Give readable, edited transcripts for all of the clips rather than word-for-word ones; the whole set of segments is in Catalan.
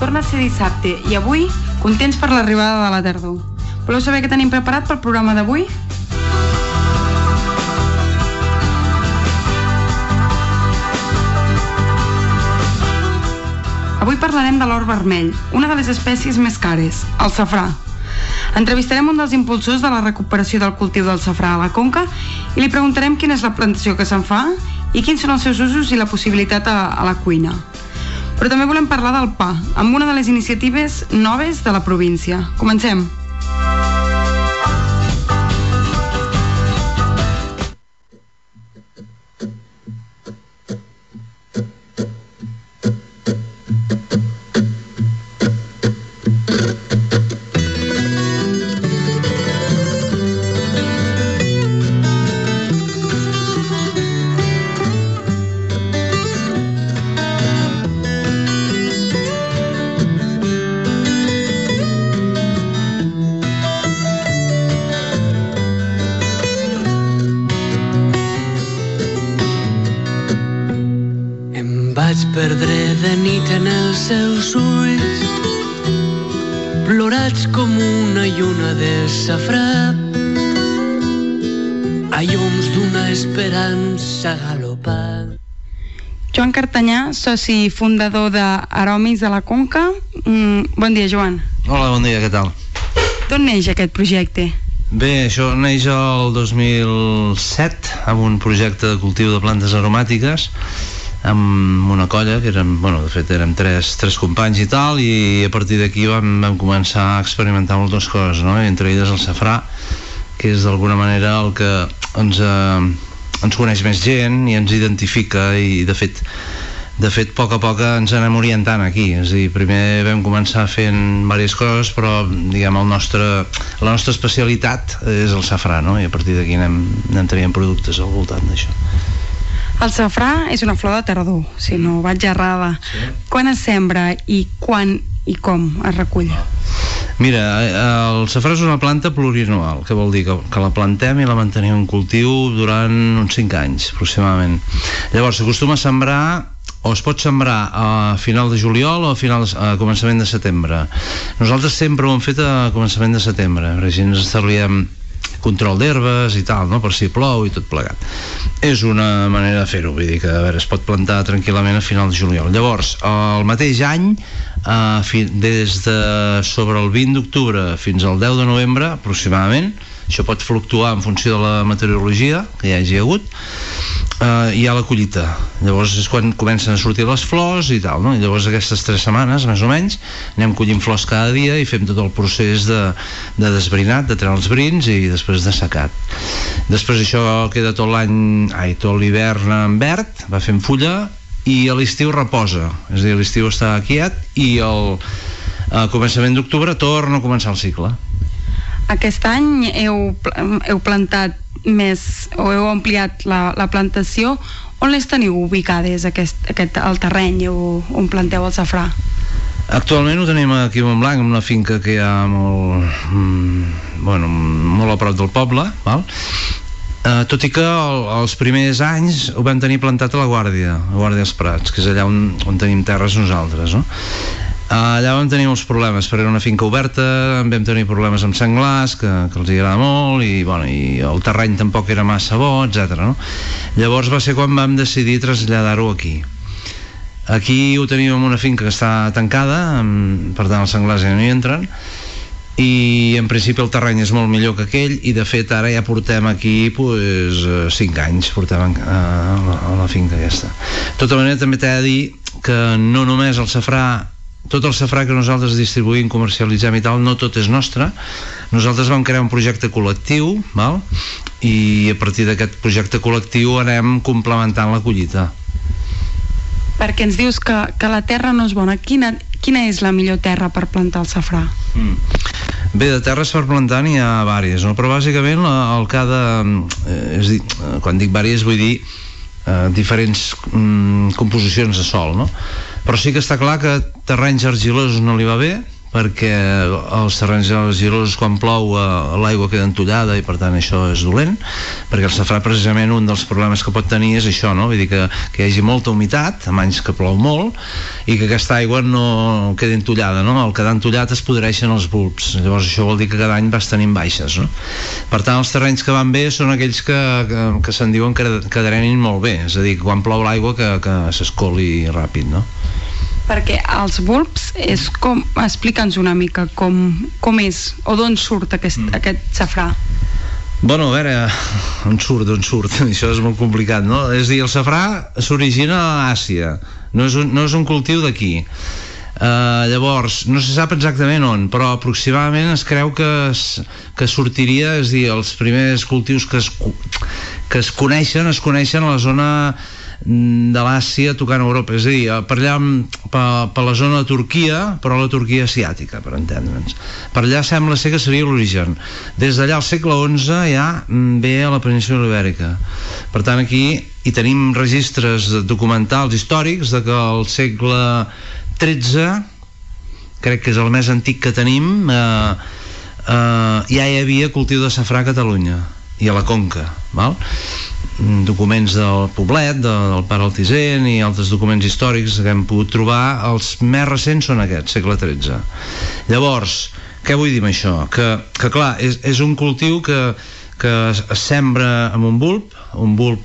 Torna a ser dissabte i avui contents per l'arribada de la tardor. Voleu saber què tenim preparat pel programa d'avui? Avui parlarem de l'or vermell, una de les espècies més cares, el safrà. Entrevistarem un dels impulsors de la recuperació del cultiu del safrà a la Conca i li preguntarem quina és la plantació que se'n fa i quins són els seus usos i la possibilitat a la cuina. Però també volem parlar del pa, amb una de les iniciatives noves de la província. Comencem! Perdre de nit en els seus ulls, plorats com una lluna de safrà, a llums d'una esperança galopant. Joan Cartanyà, soci fundador d'Aromis de la Conca. Bon dia, Joan. Hola, bon dia, què tal? D'on neix aquest projecte? Bé, això neix el 2007 amb un projecte de cultiu de plantes aromàtiques amb una colla que érem, de fet érem tres companys i tal, i a partir d'aquí vam començar a experimentar moltes coses, no? Entre elles el safrà, que és d'alguna manera el que ens coneix més gent i ens identifica, i de fet a poc ens anem orientant aquí. És a dir, primer vam començar fent diverses coses, però diguem la nostra especialitat és el safrà, no? I a partir d'aquí anem traient productes al voltant d'això. El safrà és una flor de tardor, si no vaig errada. Sí. Quan es sembra i quan i com es recull? Mira, el safrà és una planta plurianual, que vol dir que la plantem i la mantenim en cultiu durant uns 5 anys, aproximadament. Llavors, s'acostuma a sembrar, o es pot sembrar a final de juliol o a començament de setembre. Nosaltres sempre ho hem fet a començament de setembre, perquè així ens estalviem control d'herbes i tal, no? Per si plou i tot plegat. És una manera de fer-ho, vull dir que es pot plantar tranquil·lament a final de juliol. Llavors, el mateix any, des de sobre el 20 d'octubre fins al 10 de novembre aproximadament, això pot fluctuar en funció de la meteorologia que hi hagi hagut, hi ha la collita. Llavors és quan comencen a sortir les flors i tal, no? I llavors aquestes 3 setmanes, més o menys, anem collint flors cada dia i fem tot el procés de desbrinat, de treure els brins i després de secat. Després això queda tot l'hivern en verd, va fent fulla, i a l'estiu reposa. És a dir, l'estiu està quiet i a començament d'octubre torna a començar el cicle. Aquest any heu plantat més, o heu ampliat la plantació. On les teniu ubicades, el terreny on planteu el safrà? Actualment ho tenim aquí a Montblanc, en una finca que hi ha molt a prop del poble, val? Tot i que els primers anys ho vam tenir plantat a la Guàrdia dels Prats, que és allà on tenim terres nosaltres, no? Allà vam tenir molts problemes, perquè era una finca oberta, vam tenir problemes amb senglars, que els agrada molt, i el terreny tampoc era massa bo, etc. No? Llavors va ser quan vam decidir traslladar-ho aquí. Aquí ho tenim en una finca que està tancada, per tant els senglars ja no hi entren, i en principi el terreny és molt millor que aquell, i de fet ara ja portem aquí 5 anys portem a la finca aquesta. De tota manera també t'he de dir que no només el safrà, tot el safrà que nosaltres distribuïm, comercialitzem i tal, no tot és nostre. Nosaltres vam crear un projecte col·lectiu, val? I a partir d'aquest projecte col·lectiu anem complementant la collita. Perquè ens dius que la terra no és bona. Quina és la millor terra per plantar el safrà? Bé, de terres per plantar n'hi ha vàries, no? Però bàsicament quan dic vàries vull dir diferents composicions de sòl, no? Però sí que està clar que terrenys argilosos no li va bé, perquè els terrenys argilosos quan plou l'aigua queda entollada i per tant això és dolent, perquè el safrà precisament un dels problemes que pot tenir és això, no? Vull dir que hi hagi molta humitat en anys que plou molt i que aquesta aigua no quedi entollada, no? Al quedar entollat es podreixen els bulbs, llavors això vol dir que cada any vas tenint baixes, no? Per tant els terrenys que van bé són aquells que se'n diuen que drenin molt bé, és a dir, que quan plou l'aigua que s'escoli ràpid, no? Perquè els bulbs és com... Explica'ns una mica com és o d'on surt aquest safrà. Bueno, a veure, on surt? Això és molt complicat, no? És a dir, el safrà s'origina a Àsia, no és un cultiu d'aquí. Llavors, no se sap exactament on, però aproximadament es creu que sortiria, és a dir, els primers cultius que es coneixen a la zona de l'Àsia tocant a Europa, és a dir, per allà per la zona de Turquia, però la Turquia asiàtica, per entendre'ns. Per allà sembla ser que seria l'origen. Des d'allà al segle XI ja ve a la península ibèrica. Per tant, aquí hi tenim registres documentals històrics de que al segle XIII, crec que és el més antic que tenim, ja hi havia cultiu de safrà a Catalunya i a la Conca, val? Documents del Poblet, del Pare Altisent i altres documents històrics que hem pogut trobar. Els més recents són aquests, segle XIII. Llavors, què vull dir amb això? Que clar, és un cultiu que es sembra amb un bulb. Un bulb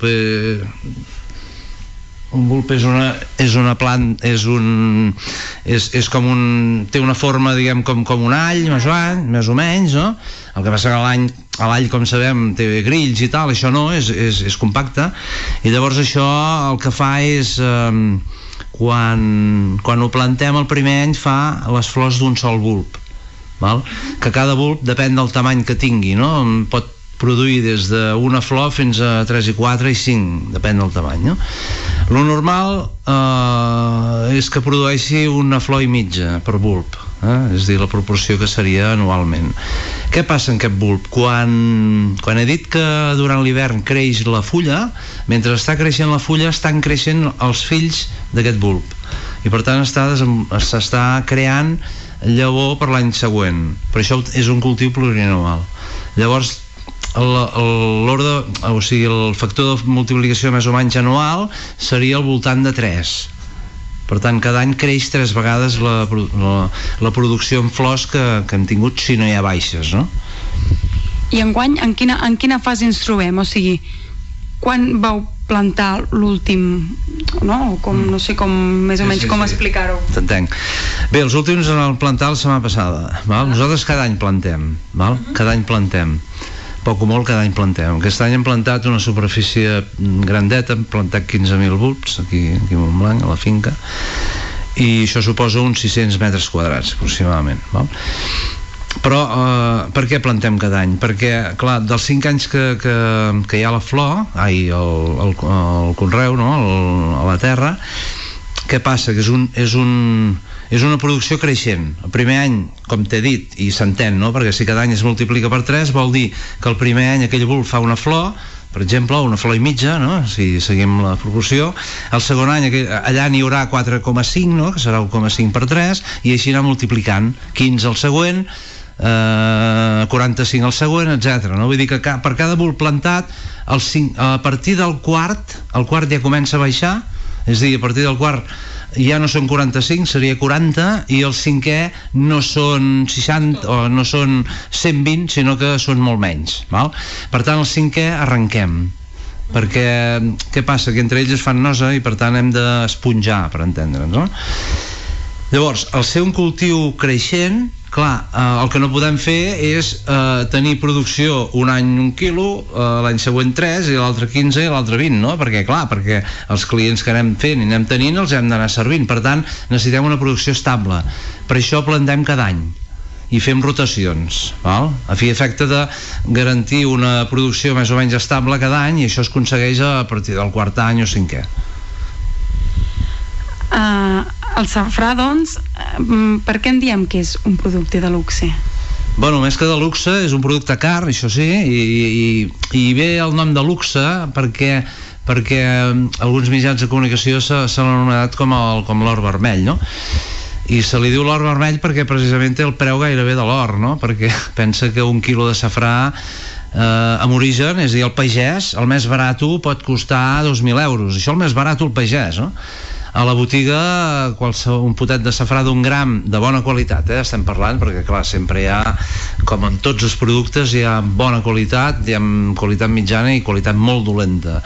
és una planta, és com té una forma, diguem, com un all, més o menys, no? El que passa que l'all, com sabem, té grills i tal, això no, és compacte, i llavors això el que fa és, quan ho plantem el primer any, fa les flors d'un sol bulb, val? Que cada bulb depèn del tamany que tingui, no? Pot produir des d'una flor fins a 3 i 4 i 5, depèn del tamany, no? Lo normal és que produeixi una flor i mitja per bulb, és a dir, la proporció que seria anualment. Què passa en aquest bulb? Quan he dit que durant l'hivern creix la fulla, mentre està creixent la fulla estan creixent els fills d'aquest bulb i per tant s'està creant llavor per l'any següent. Per això és un cultiu plurianual. Llavors o sigui, el factor de multiplicació més o menys anual seria al voltant de 3. Per tant, cada any creix 3 vegades la producció en flors que hem tingut si no hi ha baixes, no? I enguany, en quina fase ens trobem? O sigui, quan vau plantar l'últim, no? No sé més o menys com explicar-ho. T'entenc. Bé, els últims en el plantar la setmana passada, val? Nosaltres cada any plantem, val? Cada any plantem. Poc o molt cada any plantem. Aquest any hem plantat una superfície grandeta, hem plantat 15.000 bulbs aquí a Montblanc, a la finca, i això suposa uns 600 metres quadrats aproximadament, val? Però per què plantem cada any? Perquè, clar, dels 5 anys que hi ha la flor, el conreu, no? A la terra, què passa? Que és una producció creixent. El primer any, com t'he dit, i s'entén, no? Perquè si cada any es multiplica per 3 vol dir que el primer any aquell bulb fa una flor, per exemple, una flor i mitja, no? Si seguim la proporció. El segon any allà n'hi haurà 4,5, no? Que serà 1,5 per 3, i així anar multiplicant. 15 el següent, 45 el següent, etc. No? Vull dir que per cada bulb plantat, a partir del quart, el quart ja comença a baixar, és a dir, a partir del quart ja no són 45, seria 40, i el cinquè no són 60 o no són 120, sinó que són molt menys, val? Per tant, el cinquè arrenquem, perquè què passa? Que entre ells es fan nosa i per tant hem d'esponjar, per entendre'ns, no? Llavors, al ser un cultiu creixent, clar, el que no podem fer és tenir producció un any 1 quilo, l'any següent 3 i l'altre 15 i l'altre 20, no? Perquè els clients que anem fent i anem tenint els hem d'anar servint, per tant necessitem una producció estable. Per això plantem cada any i fem rotacions, val? A fi i efecte de garantir una producció més o menys estable cada any, i això es aconsegueix a partir del quart any o cinquè. El safrà, doncs, per què en diem que és un producte de luxe? Bueno, més que de luxe, és un producte car, això sí, i ve el nom de luxe perquè alguns mitjans de comunicació se l'han anomenat com l'or vermell, no? I se li diu l'or vermell perquè precisament té el preu gairebé de l'or, no? Perquè pensa que un quilo de safrà amb origen, és a dir, el pagès, el més barat pot costar 2.000 euros. Això el més barat el pagès, no? A la botiga un potet de safrà d'1 gram de bona qualitat, estem parlant, perquè clar, sempre hi ha, com en tots els productes, hi ha bona qualitat, hi ha qualitat mitjana i qualitat molt dolenta.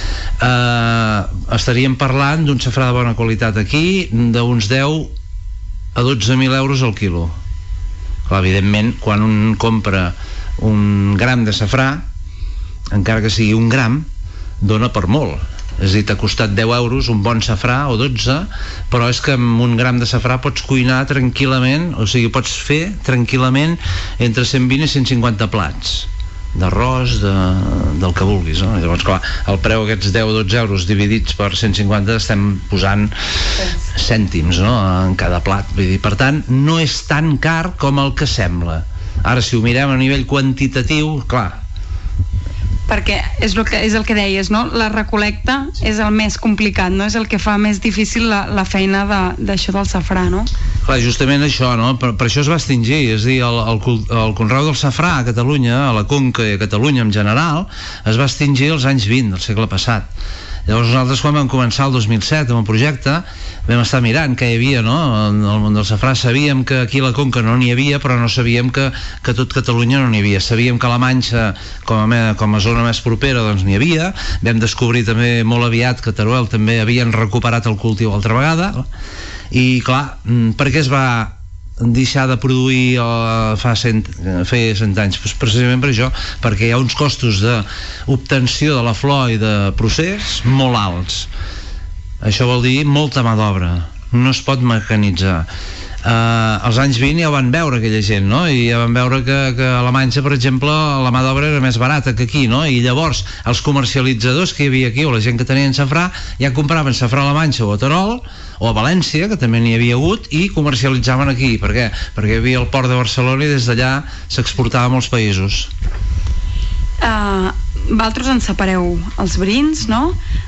Estaríem parlant d'un safrà de bona qualitat aquí d'uns 10 a 12.000 euros al quilo. Clar, evidentment, quan un compra un gram de safrà, encara que sigui 1 gram, dona per molt. És a dir, t'ha costat 10 euros un bon safrà o 12, però és que amb 1 gram de safrà pots cuinar tranquil·lament, o sigui, pots fer tranquil·lament entre 120 i 150 plats d'arròs, del que vulguis, no? Llavors, clar, el preu aquests 10 o 12 euros dividits per 150 estem posant cèntims, no?, en cada plat. Vull dir, per tant, no és tan car com el que sembla. Ara, si ho mirem a nivell quantitatiu, clar, perquè és el que deies, no? La recol·lecta és el més complicat, no? És el que fa més difícil la feina d'això del safrà, no? Clar, justament això, no? Per això es va extingir, és a dir, el conreu del safrà a Catalunya, a la Conca i a Catalunya en general, es va extingir als anys 20 del segle passat. Llavors nosaltres, quan vam començar el 2007 amb el projecte, vam estar mirant què hi havia, no?, en el món del safrà. Sabíem que aquí a la Conca no n'hi havia, però no sabíem que tot Catalunya no n'hi havia. Sabíem que a la Manxa, com a zona més propera, doncs n'hi havia. Vam descobrir també molt aviat que a Teruel també havien recuperat el cultiu altra vegada. I clar, per què es va deixar de produir feia 100 anys? Pues precisament per això, perquè hi ha uns costos d'obtenció de la flor i de procés molt alts. Això vol dir molta mà d'obra, no es pot mecanitzar. Als anys 20 ja ho van veure aquella gent, no? I ja van veure que a la Manxa, per exemple, la mà d'obra era més barata que aquí, no? I llavors els comercialitzadors que hi havia aquí, o la gent que tenien safrà, ja compraven safrà a la Manxa o a Terol o a València, que també n'hi havia hagut, i comercialitzaven aquí. Per què? Perquè hi havia el port de Barcelona i des d'allà s'exportava a molts països. Vosaltres en separeu els brins, no?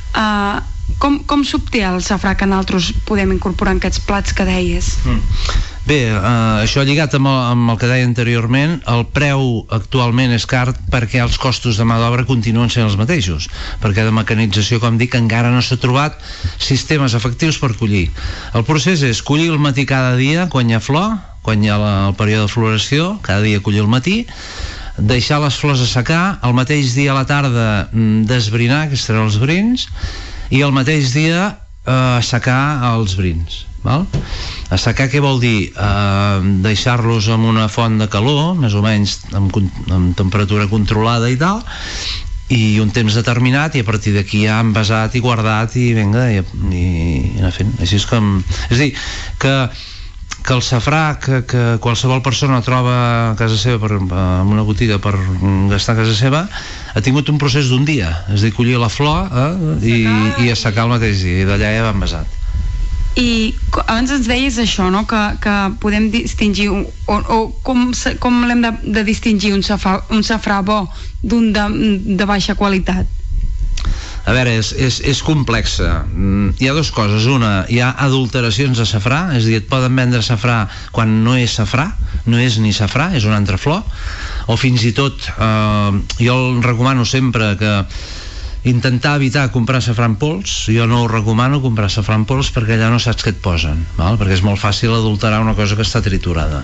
Com s'obté el safrà que nosaltres podem incorporar en aquests plats que deies? Bé, això lligat amb el que deia anteriorment, el preu actualment és car perquè els costos de mà d'obra continuen sent els mateixos, perquè de mecanització, com dic, encara no s'ha trobat sistemes efectius per collir. El procés és collir al matí cada dia quan hi ha flor, quan hi ha el període de floració, cada dia collir al matí, deixar les flors a secar, el mateix dia a la tarda desbrinar, que seran els brins, i el mateix dia assecar els brins, val? Assecar què vol dir? Deixar-los en una font de calor, més o menys amb temperatura controlada i tal, i un temps determinat, i a partir d'aquí ja envasat i guardat i vinga, i anar fent. Així és com... És a dir, que el safrà que qualsevol persona troba a casa seva en una botiga per gastar a casa seva ha tingut un procés d'un dia, és a dir, collir la flor i assecar el mateix dia, i d'allà ja va envasat. I abans ens deies això, no? Que podem distingir o com l'hem de distingir un safrà bo d'un de baixa qualitat? A veure, és complexa. Hi ha dues coses. Una, hi ha adulteracions de safrà, és a dir, et poden vendre safrà quan no és safrà, no és ni safrà, és una altra flor, o fins i tot, jo recomano sempre que intentar evitar comprar safrà en pols. Jo no ho recomano comprar safrà en pols perquè allà no saps què et posen, val? Perquè és molt fàcil adulterar una cosa que està triturada.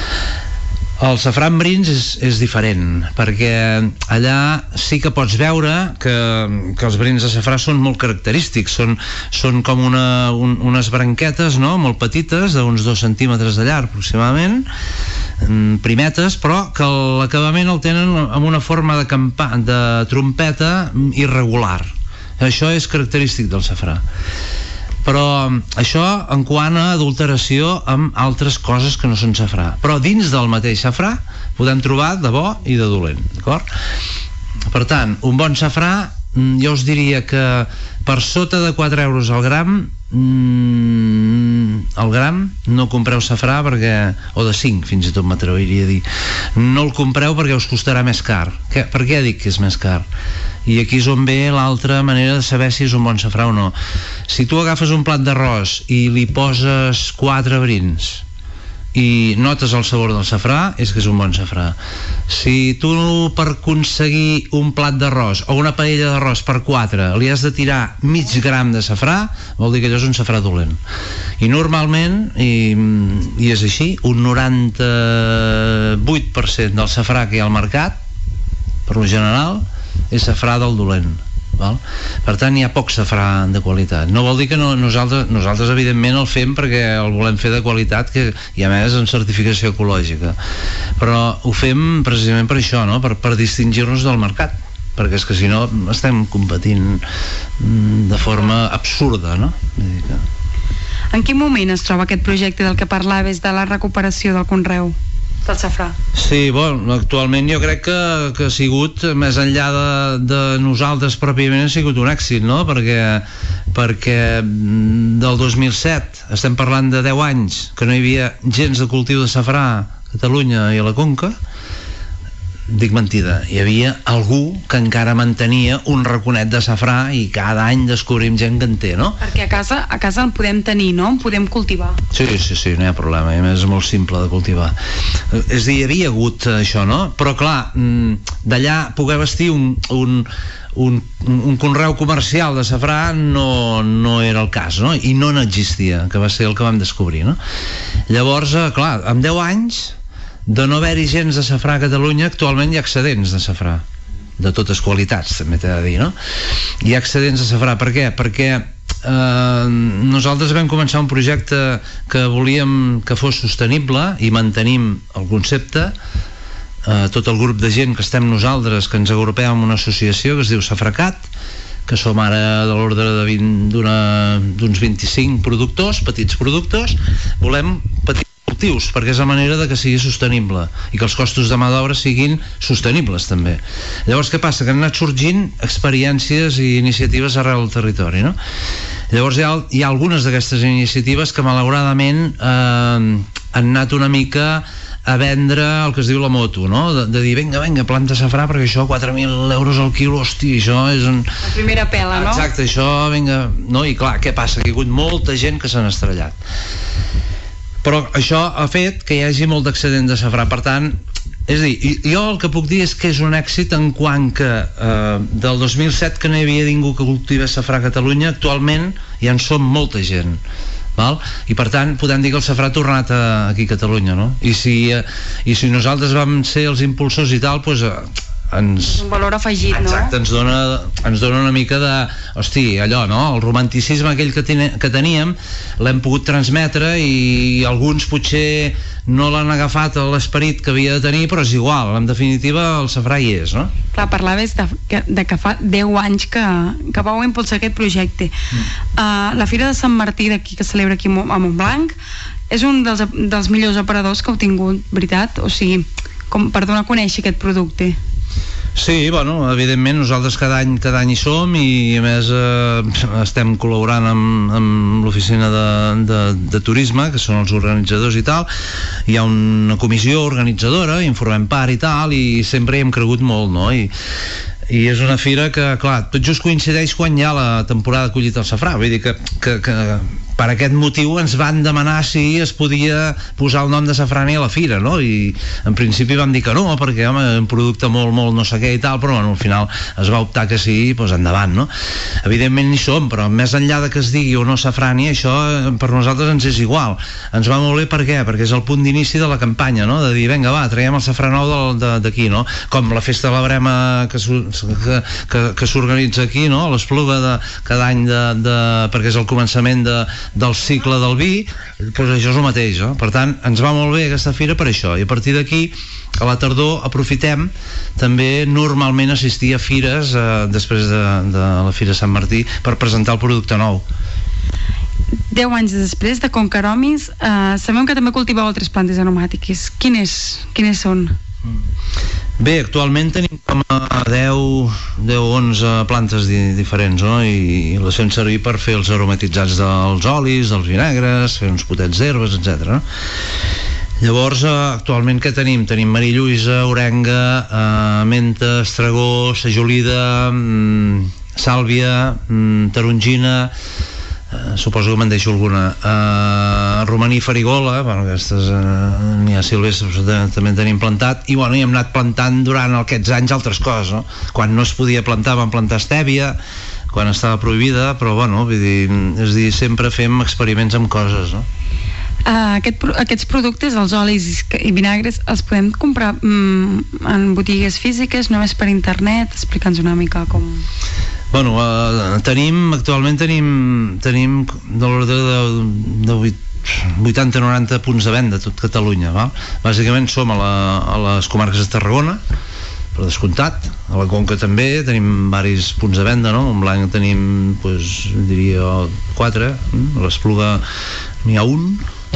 El safrà en brins és diferent, perquè allà sí que pots veure que els brins de safrà són molt característics, són com unes branquetes, no?, molt petites, d'uns 2 centímetres de llarg aproximadament, primetes, però que l'acabament el tenen amb una forma de trompeta irregular. Això és característic del safrà. Però això en quant a adulteració amb altres coses que no són safrà. Però dins del mateix safrà podem trobar de bo i de dolent, d'acord? Per tant, un bon safrà, jo us diria que per sota de 4 euros al gram no compreu safrà perquè, o de 5 fins i tot m'atreviria a dir, no el compreu perquè us costarà més car. Per què dic que és més car? I aquí és on ve l'altra manera de saber si és un bon safrà o no. Si tu agafes un plat d'arròs i li poses 4 brins i notes el sabor del safrà, és que és un bon safrà. Si tu per aconseguir un plat d'arròs o una paella d'arròs per 4 li has de tirar mig gram de safrà, vol dir que allò és un safrà dolent. I normalment, i és així, un 98% del safrà que hi ha al mercat, per lo general, és safrà del dolent. Val? Per tant hi ha poc safrà de qualitat. No vol dir que nosaltres evidentment el fem perquè el volem fer de qualitat, i a més amb certificació ecològica, però ho fem precisament per això, no? per distingir-nos del mercat, perquè és que si no estem competint de forma absurda, no? En quin moment es troba aquest projecte del que parlaves de la recuperació del conreu del safrà? Sí, bueno, actualment jo crec que ha sigut, més enllà de nosaltres pròpiament, ha sigut un èxit, no? Perquè del 2007 estem parlant de 10 anys que no hi havia gens de cultiu de safrà a Catalunya i a la Conca. Dic mentida, hi havia algú que encara mantenia un raconet de safrà i cada any descobrim gent que en té, no? Perquè a casa el podem tenir, no? En podem cultivar. Sí, no hi ha problema, i a més és molt simple de cultivar. És a dir, hi havia hagut això, no? Però clar, d'allà poder vestir un conreu comercial de safrà no era el cas, no? I no n'existia, que va ser el que vam descobrir, no? Llavors, clar, amb 10 anys de no haver-hi gens de safrà a Catalunya, actualment hi ha excedents de safrà, de totes qualitats, també t'he de dir, no? Hi ha excedents de safrà. Per què? Perquè nosaltres vam començar un projecte que volíem que fos sostenible i mantenim el concepte. Tot el grup de gent que estem nosaltres, que ens agrupem en una associació que es diu Safracat, que som ara de l'ordre d'uns 25 productors, petits productors, volem petits cultius, perquè és la manera de que sigui sostenible i que els costos de mà d'obra siguin sostenibles també. Llavors què passa? Que han anat sorgint experiències i iniciatives arreu del territori, no? Llavors hi ha algunes d'aquestes iniciatives que malauradament han anat una mica a vendre el que es diu la moto, no? De dir, vinga, planta safrà perquè això 4.000 euros al quilo, hosti, això és la primera pela, no? Exacte, això, vinga, no? I clar, què passa? Que hi ha hagut molta gent que s'han estrellat. Però això ha fet que hi hagi molt d'excedent de safrà. Per tant, és a dir, jo el que puc dir és que és un èxit en quant que del 2007 que no hi havia ningú que cultivés safrà a Catalunya, actualment ja en som molta gent, val? I per tant podem dir que el safrà ha tornat aquí a Catalunya, no? I si nosaltres vam ser els impulsors i tal, doncs un valor afegit, no? Exacte, ens dona una mica de, hosti, allò, no? El romanticisme aquell que teníem l'hem pogut transmetre i alguns potser no l'han agafat a l'esperit que havia de tenir, però és igual, en definitiva el safrà hi és, no? Clar, parlaves de que fa 10 anys que vau impulsar aquest projecte. La Fira de Sant Martí d'aquí, que celebra aquí a Montblanc, és un dels millors operadors que heu tingut, veritat? O sigui, per donar a conèixer aquest producte. Sí, bueno, evidentment nosaltres cada any hi som i a més estem col·laborant amb l'oficina de turisme, que són els organitzadors i tal. Hi ha una comissió organitzadora, informem part i tal, i sempre hi hem cregut molt, no? I és una fira que, clar, tot just coincideix quan hi ha la temporada de collita del safrà, vull dir que per aquest motiu ens van demanar si es podia posar el nom de Safrani a la fira, no? I en principi vam dir que no, perquè home, un producte molt no sé què i tal, però bueno, al final es va optar que sí, doncs endavant, no? Evidentment n'hi som, però més enllà de que es digui o no Safrani, això per nosaltres ens és igual. Ens va molt bé, per què? Perquè és el punt d'inici de la campanya, no? De dir, vinga, va, traiem el safrà nou d'aquí, no? Com la festa de la Brema que s'organitza aquí, no? A l'Espluga cada any perquè és el començament del cicle del vi, doncs això és el mateix, no? Per tant, ens va molt bé aquesta fira per això, i a partir d'aquí a la tardor aprofitem també normalment assistir a fires després de la Fira Sant Martí per presentar el producte nou. 10 anys després de Concaromis, sabem que també cultiveu altres plantes aromàtiques. Quines són? Bé, actualment tenim com a 10-11 plantes diferents, no? I les fem servir per fer els aromatitzats dels olis, dels vinagres, fer uns potets d'herbes, etc. Llavors, actualment què tenim? Tenim marilluïsa, orenga, menta, estragó, sajolida, sàlvia, tarongina, suposo que me'n deixo alguna, romaní, farigola, bueno, aquestes n'hi ha silvestres, també en tenim plantat, i bueno, hi hem anat plantant durant aquests anys altres coses, no? Quan no es podia plantar vam plantar estèvia, quan estava prohibida, però bueno, vull dir, és dir, sempre fem experiments amb coses, no? Aquests productes, els olis i vinagres, els podem comprar en botigues físiques, només per internet? Explica'ns una mica com... Bueno, actualment tenim de l'ordre de 80-90 punts de venda a tot Catalunya, val? Bàsicament som a les comarques de Tarragona, per descomptat, a la Conca també tenim diversos punts de venda, no? A Montblanc tenim, diria, 4, a l'Espluga n'hi ha un,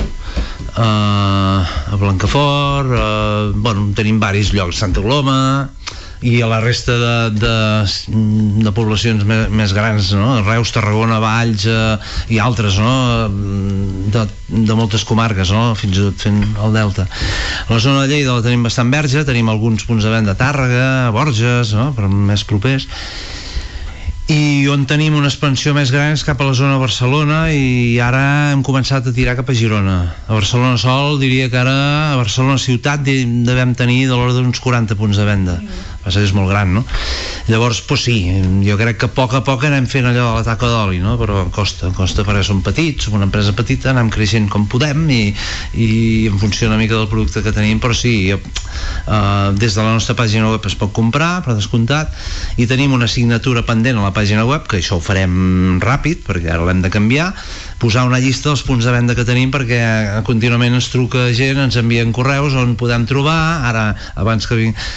a Blancafort, bueno, tenim diversos llocs, Santa Coloma, i a la resta de poblacions més grans, no? Reus, Tarragona, Valls i altres, no? De moltes comarques, no? Fins i tot fent el Delta. A la zona de Lleida la tenim bastant verge, tenim alguns punts de venda a Tàrrega, a Borges, no? Però més propers. I on tenim una expansió més gran és cap a la zona de Barcelona, i ara hem començat a tirar cap a Girona. A Barcelona sol, diria que ara a Barcelona ciutat devem tenir de l'ordre d'uns 40 punts de venda. Passa que és molt gran, no? Llavors, sí, jo crec que a poc anem fent allò de la taca d'oli, no? Però costa perquè som petits, som una empresa petita, anem creixent com podem i en funció una mica del producte que tenim, però sí, des de la nostra pàgina web es pot comprar, per descomptat, i tenim una assignatura pendent a la pàgina web, que això ho farem ràpid, perquè ara l'hem de canviar, posar una llista dels punts de venda que tenim, perquè contínuament ens truca gent, ens envien correus on podem trobar. Ara, abans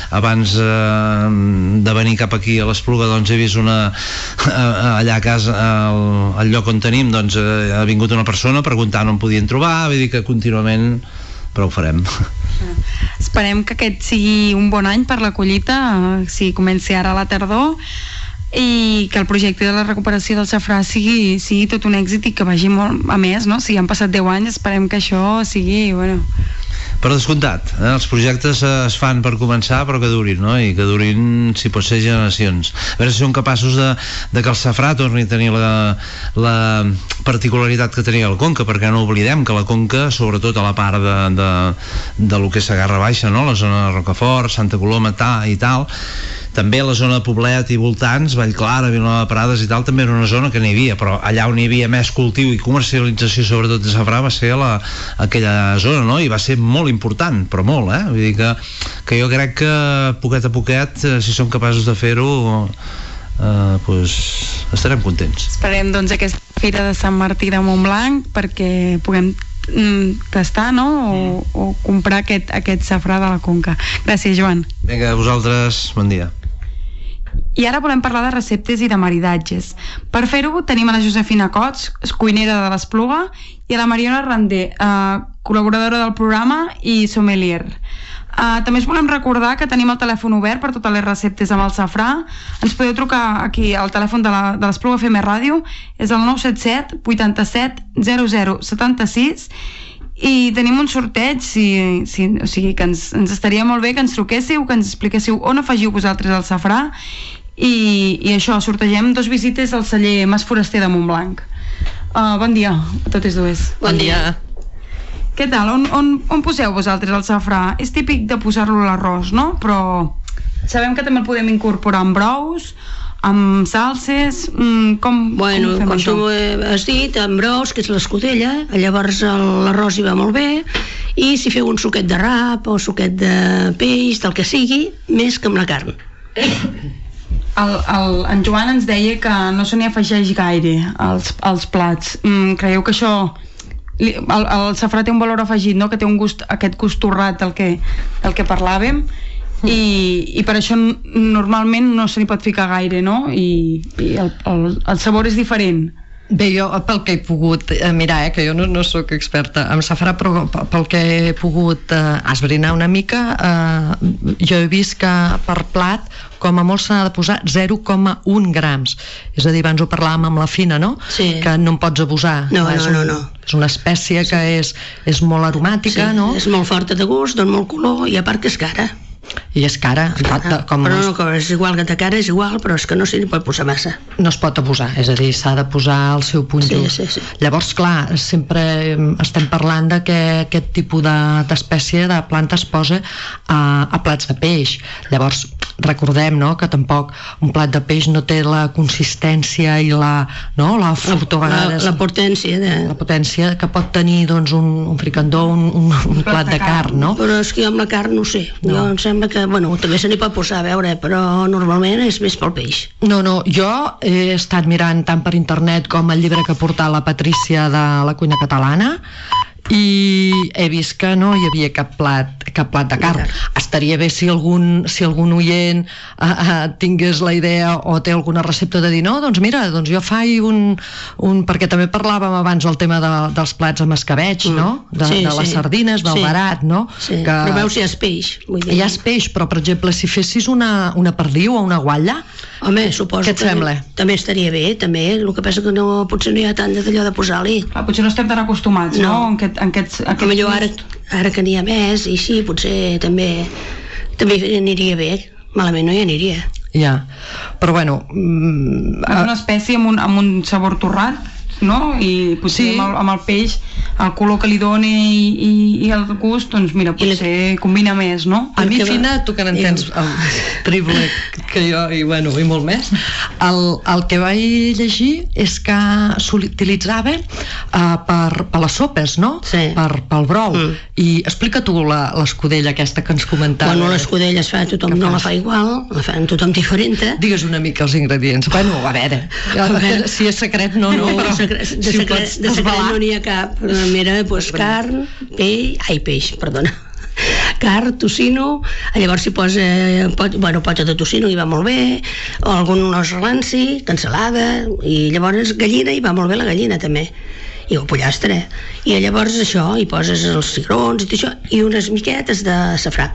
de venir cap aquí a l'Espluga, doncs he vist allà a casa, al lloc on tenim, doncs ha vingut una persona preguntant on podien trobar, vull dir que contínuament, però ho farem. Esperem que aquest sigui un bon any per la collita, si comenci ara a la tardor, i que el projecte de la recuperació del safrà sigui tot un èxit i que vagi molt a més, no? Si han passat 10 anys, esperem que això sigui, bueno... Per descomptat, els projectes es fan per començar, però que durin, no? I que durin, si pot ser, generacions. A veure si som capaços de que el safrà torni a tenir la particularitat que tenia el Conca, perquè no oblidem que la Conca, sobretot a la part de lo que és Segarra Baixa, no? La zona de Rocafort, Santa Coloma i tal, també la zona de Poblet i voltants, Vallclara, Vilanova de Prades i tal, també era una zona que n'hi havia, però allà on hi havia més cultiu i comercialització, sobretot de safrà, va ser aquella zona, no? I va ser molt important, però molt, vull dir que jo crec que poquet a poquet, si som capaços de fer-ho, estarem contents. Esperem doncs aquesta fira de Sant Martí de Montblanc perquè puguem tastar, no? O comprar aquest safrà de la Conca. Gràcies, Joan. Vinga, a vosaltres, bon dia. I ara volem parlar de receptes i de maridatges. Per fer-ho tenim a la Josefina Cots, cuinera de l'Espluga, i a la Mariona Randé, col·laboradora del programa i sommelier. També us volem recordar que tenim el telèfon obert per totes les receptes amb el safrà. Ens podeu trucar aquí al telèfon de l'Espluga FM Ràdio, és el 977 87 00 76, i tenim un sorteig, o sigui que ens estaria molt bé que ens truquéssiu, que ens expliquéssiu on afegiu vosaltres el safrà, i això, sortegem 2 visites al celler Mas Foraster de Montblanc. Bon dia a totes dues. Bon dia. Què tal? On poseu vosaltres el safrà? És típic de posar-lo a l'arròs, no? Però sabem que també el podem incorporar amb brous, amb salses, com bueno, fem això? Com tu has dit, amb brous, que és l'escudella, llavors l'arròs hi va molt bé, i si feu un suquet de rap o suquet de peix, del que sigui, més que amb la carn. En Joan ens deia que no se n'hi afegeix gaire als plats. Creieu que això... El safrà té un valor afegit, no? Que té un gust, aquest gust torrat del que parlàvem, i per això normalment no se n'hi pot ficar gaire, no? I el sabor és diferent. Bé, jo pel que he pogut mirar, que jo no sóc experta en safrà, però pel que he pogut esbrinar una mica, jo he vist que per plat com a molt s'ha de posar 0,1 grams. És a dir, abans ho parlàvem amb la Fina, no? Sí. Que no en pots abusar. No. És una espècie que és molt aromàtica, no? És molt forta de gust, dona molt color i a part que és cara. I és cara. Però no, és igual que de cara, és igual, però és que no s'hi pot posar massa. No es pot abusar, és a dir, s'ha de posar al seu punt just. Sí. Llavors, clar, sempre estem parlant de que aquest tipus d'espècie de planta es posa a plats de peix. Llavors, recordem, no?, que tampoc un plat de peix no té la consistència i la foto a vegades, la potència la potència que pot tenir doncs un fricandó, un plat de carn, no? Però és que jo amb la carn no ho sé. Jo em sembla que, bueno, també se n'hi pot posar a veure, però normalment és més pel peix. No, jo he estat mirant tant per internet com el llibre que ha portat la Patrícia de la cuina catalana i he vist que no hi havia cap plat de carn. Estaria bé si algun oient tingués la idea o té alguna recepta de dir, no, doncs mira, jo faig perquè també parlàvem abans del tema dels plats amb escabeig, no? De les sardines, del barat, no? Sí. Però veus si hi ha peix. Hi ha peix, però per exemple, si fessis una perdiu o una guatlla, home, suposo què et sembla? També estaria bé, també. El que passa que potser no hi ha tant d'allò de posar-li. Potser no estem tan acostumats, no? Millor ara que n'hi ha més, i sí, potser també aniria bé. Malament no hi aniria. Ja, però bueno... És una espècie amb un sabor torrat, no? I potser amb el peix, el color que li dona i el gust, doncs mira, potser combina més, no? A mi, Fina, tu que n'entens el triple que jo i molt més, el que vaig llegir és que s'utilitzava per les sopes, no? Sí. Pel brou. I explica tu l'escudella aquesta que ens comentava. Bueno, l'escudella es fa, tothom no la fa igual, la fan tothom diferent. Digues una mica els ingredients. Bueno, a veure, si és secret, no, però... De secret no n'hi ha cap. Mira, doncs carn, peix, perdona. Carn, tocino, llavors s'hi posa potxa de tocino i va molt bé, o algun os ranci, cansalada, i llavors gallina, i va molt bé la gallina també, i el pollastre, i llavors això, hi poses els cigrons i tot això, i unes miquetes de safrà,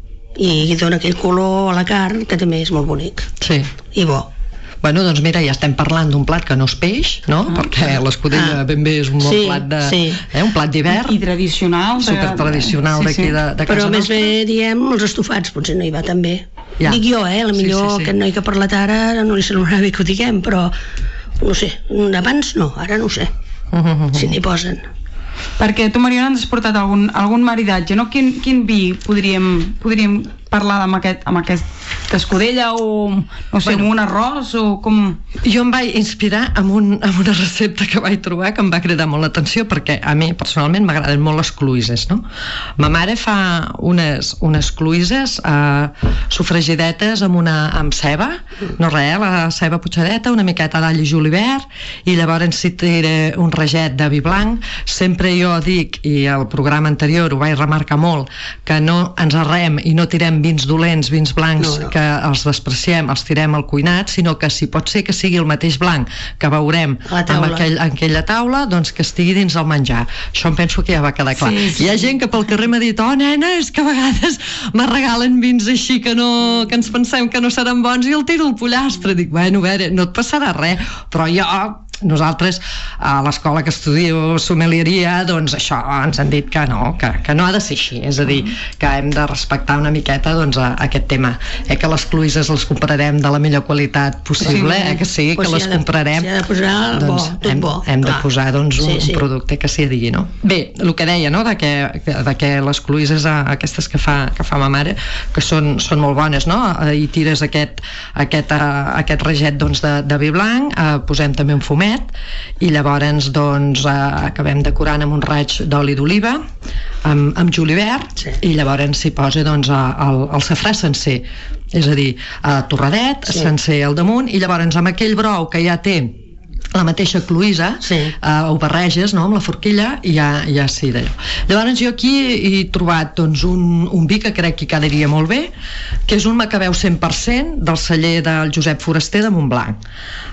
i dona aquell color a la carn que també és molt bonic. Sí. I bo. Bueno, doncs mira, ja estem parlant d'un plat que no és peix, no? Perquè l'escudella ben bé és un plat un plat d'hivern. I tradicional. Supertradicional d'aquí de casa nostra. Però més bé, diem, els estofats potser no hi va tan bé. Dic jo, la millor aquest noi que ha parlat ara no li semblarà bé que ho diguem, però no sé, abans no, ara no ho sé, si n'hi posen. Perquè tu, Mariona, ens has portat algun maridatge, no? Quin vi podríem parlar amb aquesta escudella o, no sé, amb un arròs o com... Jo em vaig inspirar amb una recepta que vaig trobar que em va cridar molt l'atenció perquè a mi personalment m'agraden molt les cloïsses, no? Ma mare fa unes cloïsses sofregidetes amb ceba, no res, la ceba potxadeta, una miqueta d'all i julivert i llavors s'hi tira un raget de vi blanc. Sempre jo dic, i al programa anterior ho vaig remarcar molt, que no ens arrem i no tirem vins dolents, vins blancs, que els despreciem, els tirem al cuinat, sinó que si pot ser que sigui el mateix blanc que veurem en aquella taula, doncs que estigui dins el menjar. Això em penso que ja va quedar clar. Hi ha gent que pel carrer m'ha dit, nena, és que a vegades me regalen vins així que ens pensem que no seran bons i el tiro al pollastre. Dic, bueno, a veure, no et passarà res, però nosaltres a l'escola que estudio sommelieria, doncs això ens han dit que no ha de ser així, és a dir, que hem de respectar una miqueta doncs aquest tema, que les cloïsses les comprarem de la millor qualitat possible, que sí, que les comprarem, s'hi ha de posar tot bo, hem de posar doncs un producte que s'hi digui, no? Bé, el que deia, no?, de que les cloïsses aquestes que fa ma mare, que són molt bones, no?, i tires aquest raget doncs de vi blanc, posem també un fumet i llavors doncs acabem decorant amb un raig d'oli d'oliva amb julivert i llavors s'hi posa doncs el safrà sencer, és a dir, torradet, sencer al damunt, i llavors amb aquell brou que ja té la mateixa cloïssa, ho barreges, no?, amb la forquilla i ja sí d'allò. Llavors jo aquí he trobat doncs un vi que crec que quedaria molt bé, que és un Macabeu 100% del celler del Josep Foraster de Montblanc.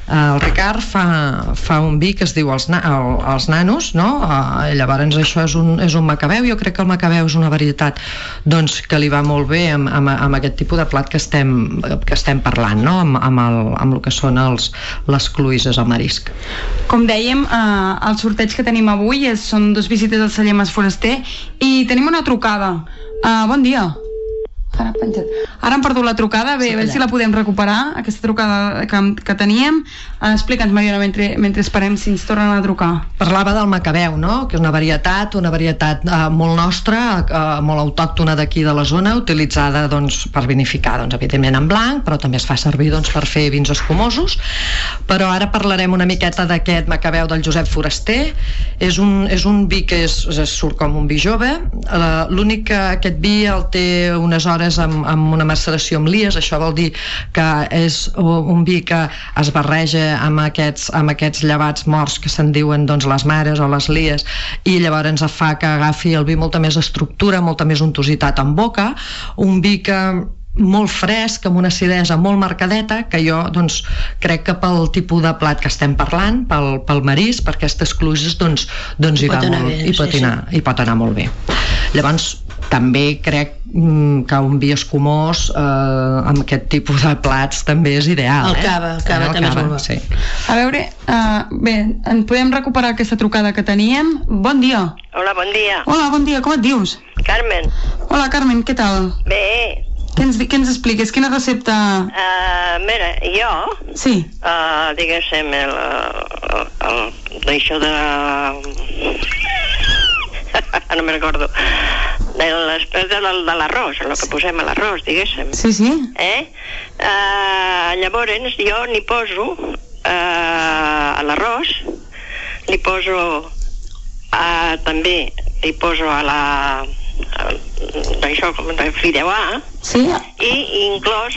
El Ricard fa un vi que es diu els nanos, no? Llavors això és un macabeu. Jo crec que el macabeu és una varietat doncs, que li va molt bé amb aquest tipus de plat que estem parlant, no? amb el que són les cluïsses al marisc. Com dèiem, el sorteig que tenim avui són 2 visites al celler Mas Foraster i tenim una trucada. Bon dia. Ara hem perdut la trucada, bé, a veure si la podem recuperar, aquesta trucada que teníem. Explica'ns, Mariona, mentre esperem si ens tornen a trucar. Parlava del macabeu, no? Que és una varietat molt nostra, molt autòctona d'aquí de la zona, utilitzada doncs, per vinificar, doncs, evidentment en blanc, però també es fa servir doncs, per fer vins escumosos. Però ara parlarem una miqueta d'aquest macabeu del Josep Foraster. És un vi que surt com un vi jove. L'únic que aquest vi el té unes hores amb una maceració amb lies. Això vol dir que és un vi que es barreja amb aquests llevats morts que se'n diuen doncs, les mares o les lies, i llavors ens fa que agafi el vi molta més estructura, molta més untositat en boca, un vi que molt fresc, amb una acidesa molt marcadeta, que jo doncs, crec que pel tipus de plat que estem parlant, pel marisc, per aquestes cluïsses, doncs hi va molt bé, i pot anar molt bé. Llavors també crec que un vi escumós amb aquest tipus de plats també és ideal. El cava també és molt bo. Sí. A veure, bé, en podem recuperar aquesta trucada que teníem. Bon dia. Hola, bon dia. Hola, bon dia, com et dius? Carmen. Hola, Carmen, què tal? Bé. Què ens expliques? Quina recepta... Mira, jo... Sí. Diguéssim, d'això de... no me'n recordo. Després de l'arròs, el que posem a l'arròs, diguéssim. Sí, sí. Llavors, jo n'hi poso a l'arròs, li poso també, li poso a la... d'això, com de fideuà, sí? I inclòs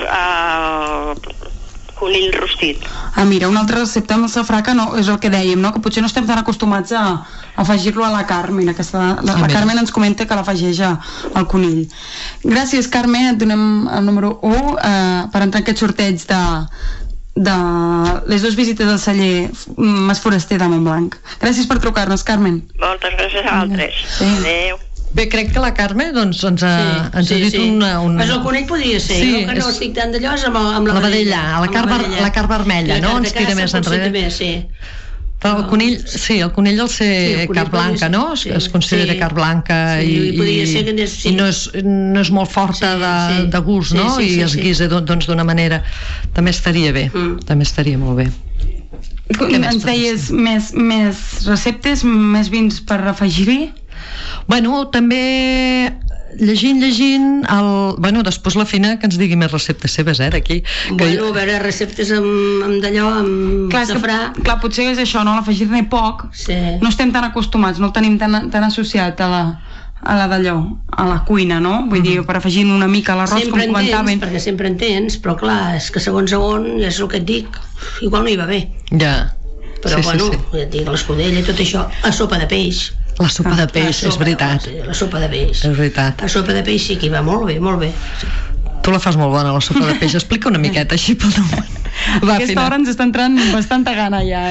conill rostit. Mira, una altra recepta amb el safrà que no, és el que dèiem, no? Que potser no estem tan acostumats a afegir-lo a la Carmen. La Carmen ens comenta que l'afegeix al conill. Gràcies, Carmen, et donem el número 1 per entrar en aquest sorteig de les 2 visites al celler Mas Foraster de Montblanc. Gràcies per trucar-nos, Carmen. Moltes gràcies a altres. Sí. Adéu. Bé, crec que la Carme doncs, ens ha dit una... Pues el conill podria ser, sí, que no estic tan d'allò és amb la vedella, la carn vermella, no? Ens tira més enrere. Però el conill, sí, el conill el ser carn blanca, no? Es considera carn blanca i no és molt forta de gust, no? I es guisa d'una manera. També estaria bé, també estaria molt bé. Ens deies més receptes, més vins per afegir-hi? Bueno, també llegint després la Fina que ens digui més receptes seves, d'aquí. Bueno, a veure, receptes amb d'allò, amb safrà. Clar, potser és això, no? L'afegir-ne poc. No estem tan acostumats, no el tenim tan associat a la d'allò, a la cuina, no? Vull dir, per afegir una mica a l'arròs, com comentaven. Perquè sempre en tens, però clar, és que segons és el que et dic, igual no hi va bé. Ja. Però bueno, ja et dic, l'escudella i tot això, a sopa de peix. La sopa de peix, és veritat. La sopa de peix. És veritat. La sopa de peix sí que hi va molt bé, molt bé. Tu la fas molt bona, la sopa de peix. Explica una miqueta així pel damunt. Aquesta hora ens està entrant bastanta gana ja,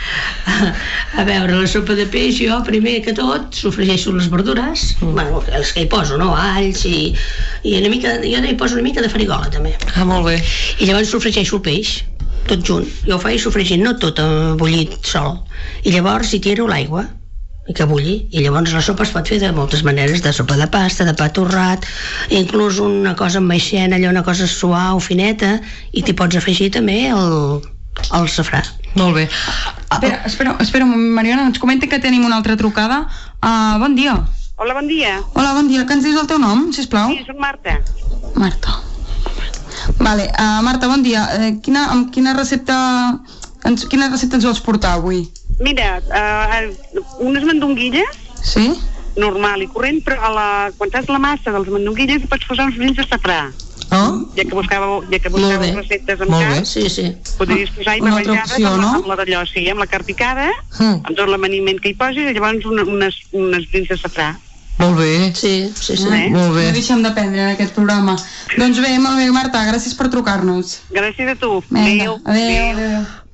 A veure, la sopa de peix, jo primer que tot sofregeixo les verdures, bueno, els que hi poso, no? Alls i una mica, jo hi poso una mica de farigola també. Molt bé. I llavors sofregeixo el peix, tot junt. Jo ho faig sofregint, no tot bullit sol. I llavors hi tiro l'aigua i que bulli, i llavors la sopa es pot fer de moltes maneres, de sopa de pasta, de pa torrat, inclús una cosa amb maixena, allò, una cosa suau, fineta, i t'hi pots afegir també el safrà. Molt bé. Espera un moment, Mariona, ens comenta que tenim una altra trucada. Bon dia. Hola, bon dia. Hola, bon dia. Que ens dius el teu nom, sisplau? Sí, soc Marta. Marta. Vale, Marta, bon dia. Quina recepta ens vols portar avui? Mira, unes mandonguilles. Sí? Normal i corrent, però quan fas la massa dels mandonguilles pots posar uns vins de safrà. Ja que buscàveu receptes amb carn, podries posar i barrejades amb la d'allò, sí, amb la carn picada, amb tot l'amaniment que hi posis, i llavors unes vins de safrà. Molt bé. Sí. Molt bé. No deixem d'aprendre en aquest programa. Doncs bé, molt bé, Marta, gràcies per trucar-nos. Gràcies a tu. Adéu.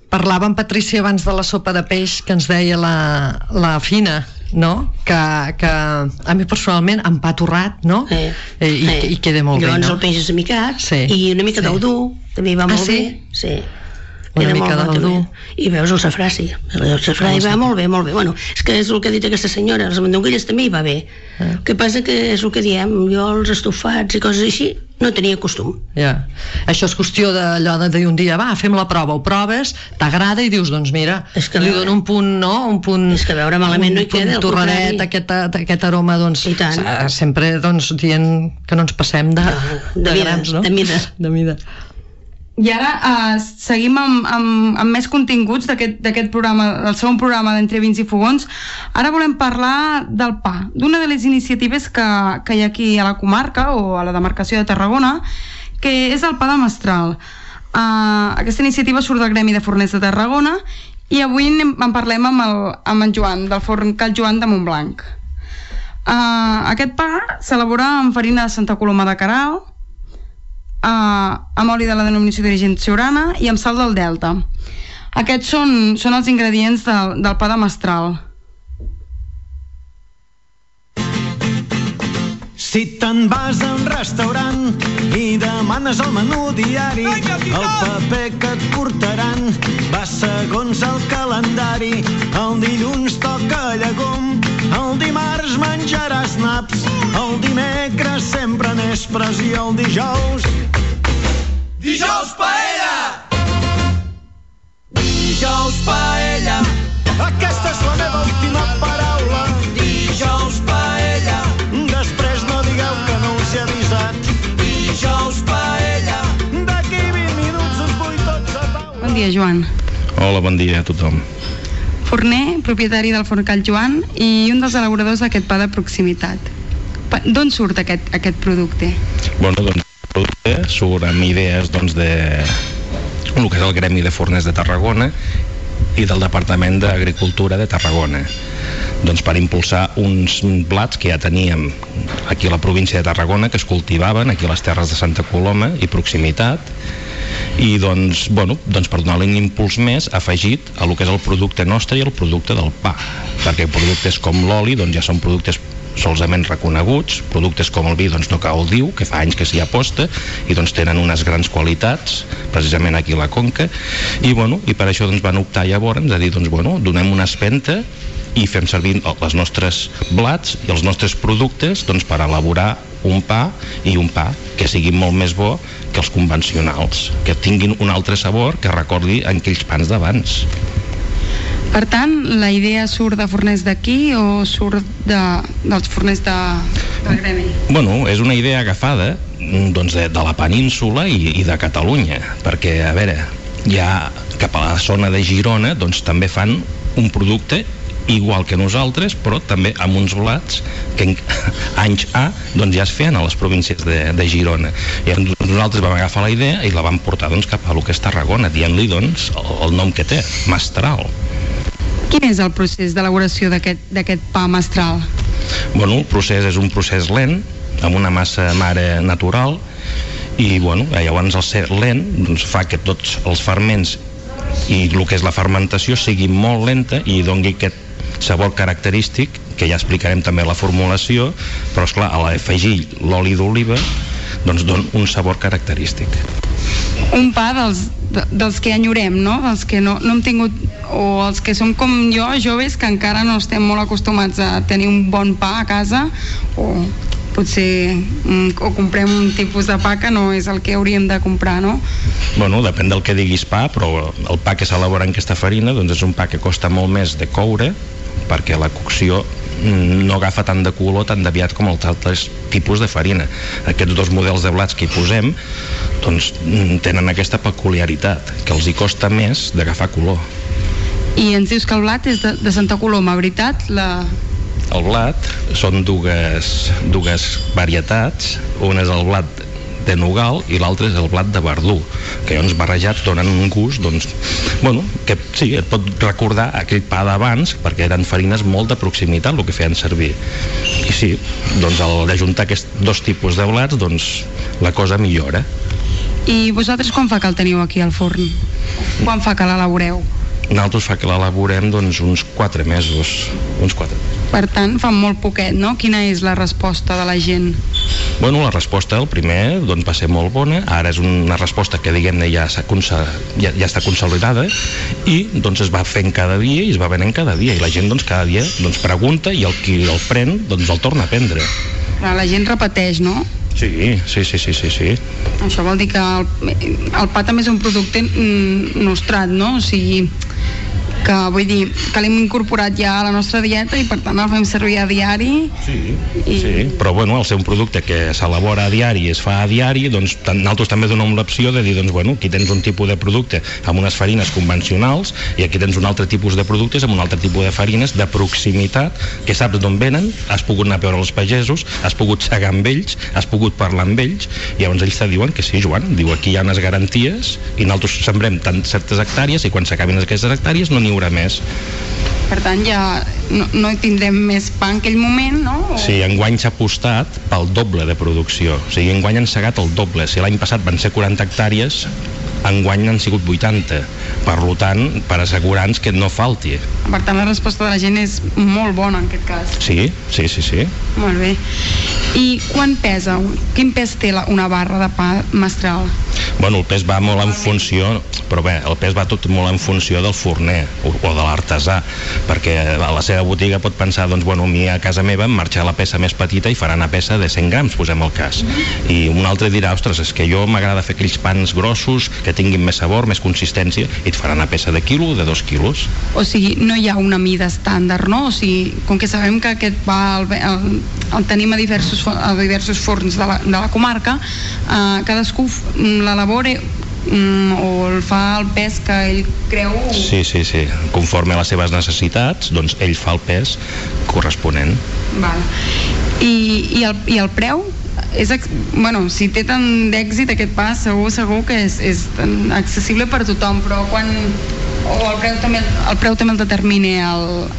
Parlava amb Patrícia abans de la sopa de peix que ens deia la Fina, no? Que a mi personalment em pa torrat, no? I queda molt bé, no? Llavors el peix és amicat i una mica d'aldú també va molt bé. Sí. Una mica d'aldú. I veus el safrà, sí. El safrà hi va molt bé, molt bé. Bueno, és que és el que ha dit aquesta senyora, les mandonguilles també hi va bé. El que passa que és el que diem, jo els estofats i coses així no tenia costum. Ja. Això és qüestió d'allò de dir un dia, va, fem la prova, ho proves, t'agrada i dius, doncs mira, li dono un punt, no? Un punt... És que veure malament no hi queda. Un torradet, aquest aroma, doncs, sempre dient que no ens passem de grams, no? De mida. De mida. I ara seguim amb més continguts d'aquest programa, del segon programa d'Entre Vins i Fogons. Ara volem parlar del pa, d'una de les iniciatives que hi ha aquí a la comarca o a la demarcació de Tarragona, que és el pa de mestral. Aquesta iniciativa surt del Gremi de Forners de Tarragona i avui en parlem amb en Joan, del forn Cal Joan de Montblanc. Aquest pa s'elabora amb farina de Santa Coloma de Queralt, amb oli de la denominació d'origen siurana i amb sal del Delta. Aquests són els ingredients del pa de mestral. Si te'n vas a un restaurant i demanes el menú diari, el paper que et portaran va segons el calendari. El dilluns toca llegum, el dimarts menjaràs naps, el dimecres sempre nespres i el dijous... Dijous paella! Dijous paella! Aquesta és la meva última paraula. Dijous paella! Després no digueu que no us he avisat. Dijous paella! D'aquí 20 minuts us vull tots a taula. Bon dia, Joan. Hola, bon dia a tothom. Forner, propietari del forn Cal Joan i un dels elaboradors d'aquest pa de proximitat. D'on surt aquest producte? Bueno, doncs el producte surt amb idees de el que és el Gremi de Forners de Tarragona i del Departament d'Agricultura de Tarragona, doncs per impulsar uns blats que ja teníem aquí a la província de Tarragona, que es cultivaven aquí a les terres de Santa Coloma i proximitat, i doncs per donar-li un impuls més afegit a lo que és el producte nostre i el producte del pa, perquè productes com l'oli doncs ja són productes solament reconeguts, productes com el vi doncs no cal dir, que fa anys que s'hi aposta i doncs tenen unes grans qualitats precisament aquí a la Conca i per això doncs van optar llavors de dir donem una espenta i fem servir els nostres blats i els nostres productes doncs per elaborar un pa i un pa que sigui molt més bo que els convencionals, que tinguin un altre sabor que recordi aquells pans d'abans. Per tant, la idea surt de forners d'aquí o surt dels forners del Gremi? Bueno, és una idea agafada de la península i de Catalunya, perquè, a veure, ja cap a la zona de Girona doncs també fan un producte igual que nosaltres, però també amb uns blats que anys doncs ja es feien a les províncies de Girona. I nosaltres vam agafar la idea i la vam portar cap a lo que és Tarragona, dient-li doncs el nom que té, mestral. Quin és el procés d'elaboració d'aquest pa mestral? Bueno, el procés és un procés lent, amb una massa mare natural, i llavors el ser lent doncs, fa que tots els ferments i el que és la fermentació sigui molt lenta i doni aquest sabor característic, que ja explicarem també la formulació, però esclar, a l'afegir l'oli d'oliva doncs dona un sabor característic. Un pa dels que enyorem, no? Dels que no hem tingut, o els que som com jo, joves, que encara no estem molt acostumats a tenir un bon pa a casa, o potser comprem un tipus de pa que no és el que hauríem de comprar, no? Bueno, depèn del que diguis pa, però el pa que s'elabora en aquesta farina doncs és un pa que costa molt més de coure, perquè la cocció no agafa tant de color tan d'aviat com els altres tipus de farina. Aquests dos models de blats que hi posem doncs tenen aquesta peculiaritat, que els hi costa més d'agafar color. I ens dius que el blat és de Santa Coloma, veritat? El blat són dues varietats, una és el blat de Nogal i l'altre és el blat de Verdú, que llavors barrejats donen un gust que sí, et pot recordar aquell pa d'abans, perquè eren farines molt de proximitat el que feien servir, i sí, doncs al ajuntar aquests dos tipus de blats doncs la cosa millora. I vosaltres quan fa que el teniu aquí al forn? Quan fa que l'elaboreu? Nosaltres fa que l'elaborem doncs uns 4 mesos. Per tant, fa molt poquet, no? Quina és la resposta de la gent? Bueno, la resposta, el primer, doncs va ser molt bona. Ara és una resposta que, diguem-ne, ja està consolidada i doncs es va fent cada dia i es va venent cada dia. I la gent doncs cada dia doncs, pregunta i el qui el pren doncs el torna a prendre. La gent repeteix, no? Sí. Això vol dir que el pa també és un producte nostrat, no? O sigui, que vull dir que l'hem incorporat ja a la nostra dieta i per tant el fem servir a diari. Sí, però bueno, al ser un producte que s'elabora a diari i es fa a diari, doncs nosaltres també donem l'opció de dir, doncs bueno, aquí tens un tipus de producte amb unes farines convencionals i aquí tens un altre tipus de productes amb un altre tipus de farines de proximitat, que saps d'on venen, has pogut anar a veure els pagesos, has pogut segar amb ells, has pogut parlar amb ells, i llavors ells te diuen que sí, Joan, diu, aquí hi ha unes garanties i nosaltres sembrem certes hectàrees i quan s'acabin aquestes hectàrees no n'hi haurà més. Per tant, ja no hi tindrem més pa en aquell moment, no? Sí, enguany s'ha apostat pel doble de producció. O sigui, enguany han segat el doble. Si l'any passat van ser 40 hectàrees, enguany n'han sigut 80. Per tant, per assegurar-nos que no falti. Per tant, la resposta de la gent és molt bona, en aquest cas. Sí. Molt bé. I quan pesa? Quin pes té una barra de pa mestral? Bueno, el pes va molt en funció, però bé, el pes va tot molt en funció del forner o de l'artesà, perquè a la seva botiga pot pensar, doncs bueno, a mi a casa meva em marxa la peça més petita i farà una peça de 100 grams, posem el cas. I un altre dirà, ostres, és que jo m'agrada fer aquells pans grossos, que tinguin més sabor, més consistència, i et farà una peça de quilo o de 2 quilos. O sigui, no hi ha una mida estàndard, no? O sigui, com que sabem que aquest pa el tenim a diversos forns de la comarca, cadascú l'elabora o el fa el pes que ell creu... Sí. Conforme a les seves necessitats, doncs ell fa el pes corresponent. Val. I el preu? Bueno, si té tant d'èxit aquest pa, segur que és accessible per tothom, però quan... O el preu també el determina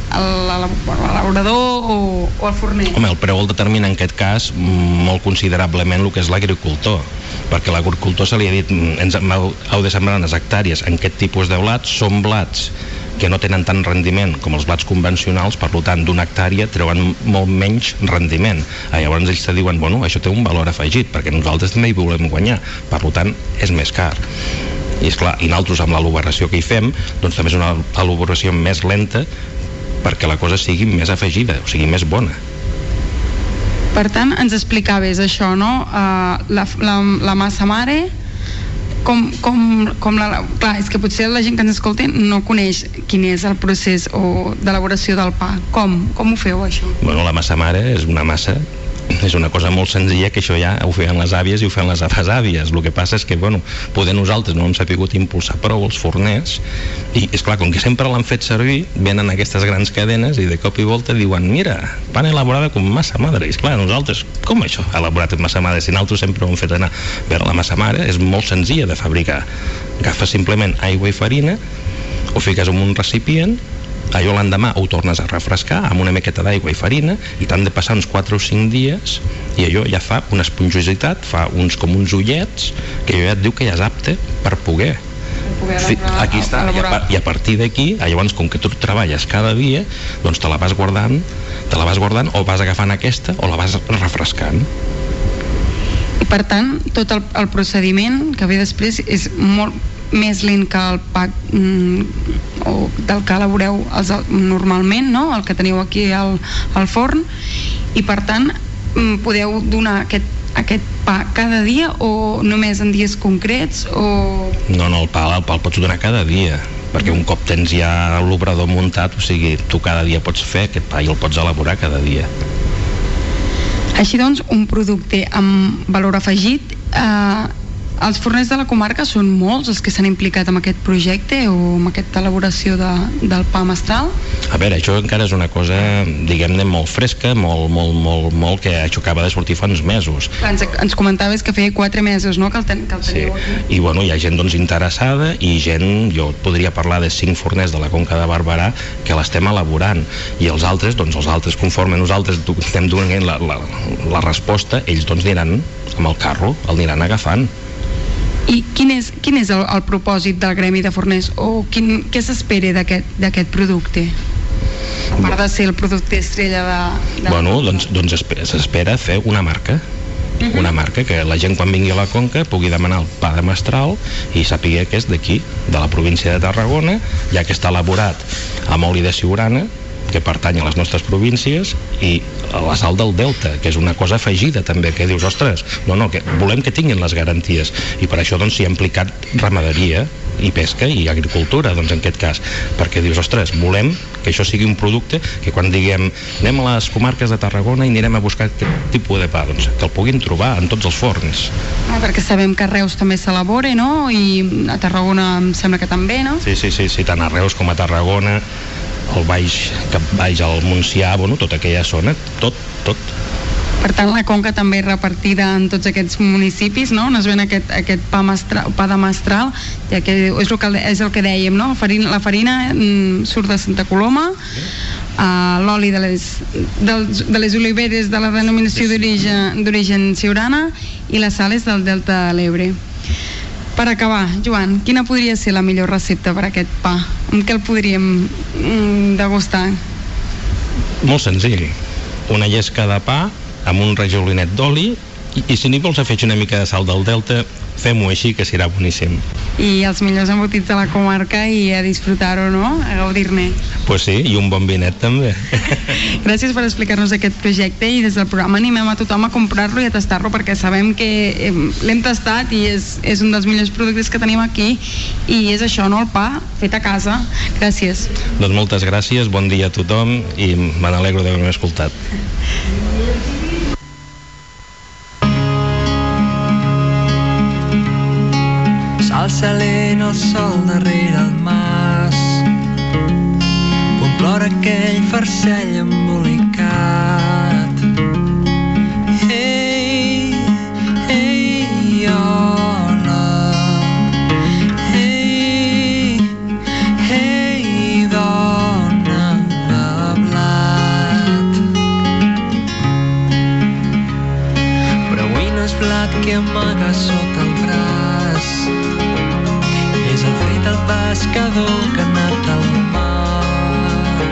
l'elaborador o el forner? Home, el preu el determina en aquest cas molt considerablement el que és l'agricultor, perquè l'agricultor se li ha dit heu de sembrar unes hectàrees en aquest tipus de blats, són blats que no tenen tant rendiment com els blats convencionals, per tant d'una hectàrea treuen molt menys rendiment. Llavors ells te diuen, bueno, això té un valor afegit perquè nosaltres també hi volem guanyar, per tant és més car. I esclar, i nosaltres amb l'elaboració que hi fem doncs també és una elaboració més lenta perquè la cosa sigui més afegida, o sigui més bona. Per tant, ens explicaves això, no? La massa mare, clar, és que potser la gent que ens escolta no coneix quin és el procés d'elaboració del pa. Com ho feu, això? Bueno, la massa mare és una massa, és una cosa molt senzilla, que això ja ho feien les àvies i ho feien les avesàvies. El que passa és que, bueno, poder nosaltres no hem sabut impulsar prou els forners i, esclar, com que sempre l'han fet servir, venen aquestes grans cadenes i de cop i volta diuen, mira, pan elaborada con massa madre. I esclar, nosaltres, com això, elaborat amb massa madre? Si nosaltres sempre ho hem fet anar a veure la massa mare, és molt senzilla de fabricar. Agafes simplement aigua i farina, ho fiques en un recipient, allò l'endemà ho tornes a refrescar amb una miqueta d'aigua i farina i t'han de passar uns 4 o 5 dies i allò ja fa una esponjositat, fa com uns ullets que allò ja et diu que ja és apte per poder aquí està, i a partir d'aquí llavors com que tu treballes cada dia doncs te la vas guardant o vas agafant aquesta o la vas refrescant. I per tant tot el procediment que ve després és molt més lent que el pa del que elaboreu normalment, no? El que teniu aquí al forn, i per tant podeu donar aquest pa cada dia o només en dies concrets? No, el pa el pots donar cada dia, perquè un cop tens ja l'obrador muntat, o sigui, tu cada dia pots fer aquest pa i el pots elaborar cada dia. Així doncs, un producte amb valor afegit. Els forners de la comarca són molts els que s'han implicat en aquest projecte o en aquesta elaboració del pa mestral? A veure, això encara és una cosa, diguem-ne, molt fresca, molt que això acaba de sortir fa uns mesos. Ens comentaves que feia 4 mesos, no?, que el teniu aquí. I bueno, hi ha gent doncs interessada i gent, jo et podria parlar de 5 forners de la Conca de Barberà que l'estem elaborant, i els altres, conforme nosaltres estem donant la resposta, ells doncs aniran amb el carro, el aniran agafant. I quin és el propòsit del gremi de forners, o què s'espera d'aquest producte? A part de ser el producte estrella de... Bueno, doncs s'espera fer una marca. Una marca que la gent quan vingui a la Conca pugui demanar el pa de mestral i sàpiga que és d'aquí, de la província de Tarragona, ja que està elaborat amb oli de Siurana, que pertany a les nostres províncies, i la sal del Delta, que és una cosa afegida també, que dius, ostres, que volem que tinguin les garanties, i per això doncs s'hi ha implicat ramaderia i pesca i agricultura, doncs en aquest cas, perquè dius, ostres, volem que això sigui un producte que quan diguem anem a les comarques de Tarragona i anirem a buscar aquest tipus de pa, doncs que el puguin trobar en tots els forns. Perquè sabem que a Reus també s'elabora, no? I a Tarragona em sembla que també, no? Sí, tant a Reus com a Tarragona, al Baix al Montsià, tota aquella zona, tot. Per tant, la Conca també repartida en tots aquests municipis, no? On es ven aquest pa de mestral, ja que és el que dèiem, no? La farina surt de Santa Coloma, l'oli de les oliveres de la denominació d'origen Siurana, i la sal és del Delta de l'Ebre. Per acabar, Joan, quina podria ser la millor recepta per a aquest pa? Amb què el podríem degustar? Molt senzill. Una llesca de pa amb un rajolinet d'oli i si n'hi vols afegir una mica de sal del Delta, fem-ho així, que serà boníssim. I els millors embotits de la comarca i a disfrutar-ho, no? A gaudir-ne. Pues sí, i un bon vinet també. Gràcies per explicar-nos aquest projecte, i des del programa animem a tothom a comprar-lo i a tastar-lo, perquè sabem que l'hem tastat i és un dels millors productes que tenim aquí, i és això, no? El pa fet a casa. Gràcies. Doncs moltes gràcies, bon dia a tothom i me n'alegro d'haver-me escoltat. S'alça lent el sol darrere el mas, on plora aquell farcell embolicat. Ei, ei, hola, ei, ei, dona de blat. Però avui no és blat que amaga sota el braç, és el fet del pescador que ha anat al mar.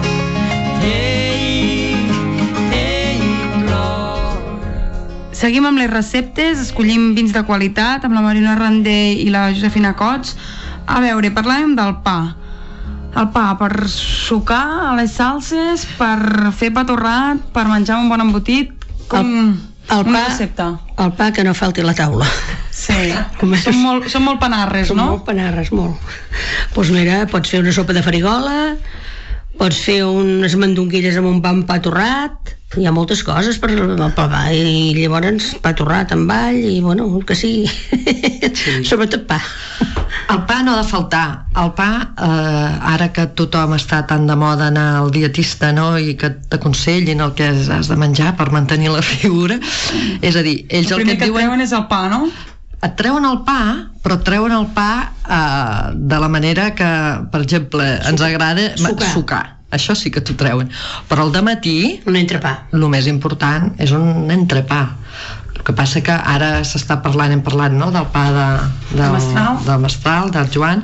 Ei, ei, plora. Seguim amb les receptes, escollim vins de qualitat amb la Mariona Randé i la Josefina Cots. A veure, parlàvem del pa. El pa per sucar a les salses, per fer pa torrat, per menjar un bon embotit, una recepta. El pa que no falti a la taula. Sí, són molt panarres, no? Són molt panarres, molt. Doncs mira, pots fer una sopa de farigola, pots fer unes mandonguilles amb un pa torrat, hi ha moltes coses per pa, i llavors pa torrat amb all, i bueno, el que sigui. Sí. Sobretot pa. El pa no ha de faltar. El pa, ara que tothom està tan de moda anar al dietista, no?, i que t'aconsellin el que has de menjar per mantenir la figura, és a dir, ells el primer que et treuen és el pa, no? Et treuen el pa, però et treuen el pa de la manera que, per exemple, ens agrada sucar. Això sí que t'ho treuen. Però al dematí, un entrepà. El més important és un entrepà. El que passa que ara s'està parlant, hem parlat, no?, del pa del mestral, del Joan,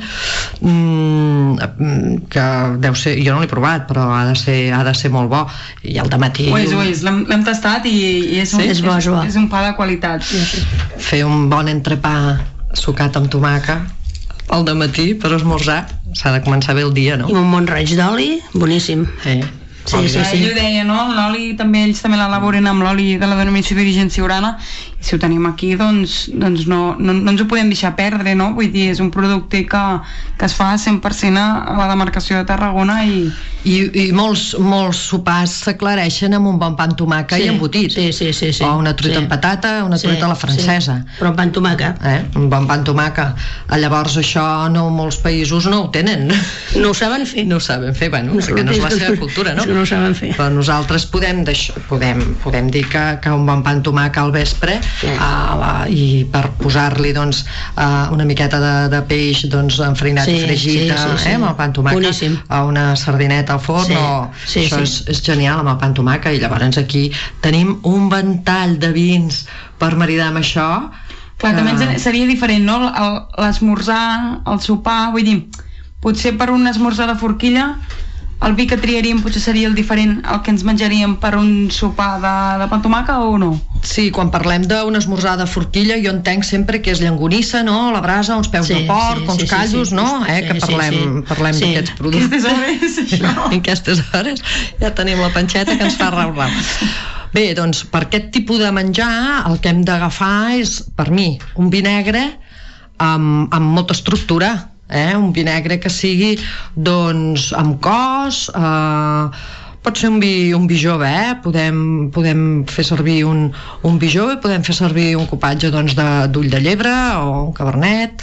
que deu ser, jo no l'he provat, però ha de ser molt bo. I al dematí... Ho és, l'hem tastat i és un pa de qualitat. Fer un bon entrepà sucat amb tomàquet al dematí per esmorzar, s'ha de començar bé el dia, no? I un bon raig d'oli, boníssim. Sí. Ell ho deia, no? L'oli també, ells també l'elaboren amb l'oli de la denominació d'origen Siurana, i si ho tenim aquí, doncs no ens ho podem deixar perdre, no? Vull dir, és un producte que es fa 100% a la demarcació de Tarragona i molts sopars s'aclareixen amb un bon pa amb tomàquet i embotit. Sí. O una truita amb patata, una truita a la francesa. Però pa amb tomàquet. Un bon pa amb tomàquet. Llavors això molts països no ho tenen. No ho saben fer. No ho saben fer, bueno, perquè no és la seva cultura, no? No ho saben fer. Però nosaltres podem dir que un bon pa amb tomàquet al vespre, i per posar-li doncs una miqueta de peix doncs enfarinat i fregit amb el pa amb tomàquet, o una sardineta al forn, això és genial amb el pa amb tomàquet. I llavors aquí tenim un ventall de vins per maridar amb això Clar, també seria diferent, no? L'esmorzar, el sopar, vull dir, potser per un esmorzar de forquilla el vi que triaríem potser seria el diferent el que ens menjaríem per un sopar de pa amb tomàquet o no? Sí, quan parlem d'un esmorzar de forquilla jo entenc sempre que és llangonissa, no? La brasa, uns peus de porc, uns callos, no? Que parlem d'aquests productes. En aquestes hores ja tenim la panxeta que ens fa rau-rau. Bé, doncs per aquest tipus de menjar el que hem d'agafar és, per mi, un vi negre amb molta estructura, un vi negre que sigui doncs amb cos, pot ser un vi jove, podem fer servir un vi jove, podem fer servir un copatge doncs, d'ull de llebre o un cabernet,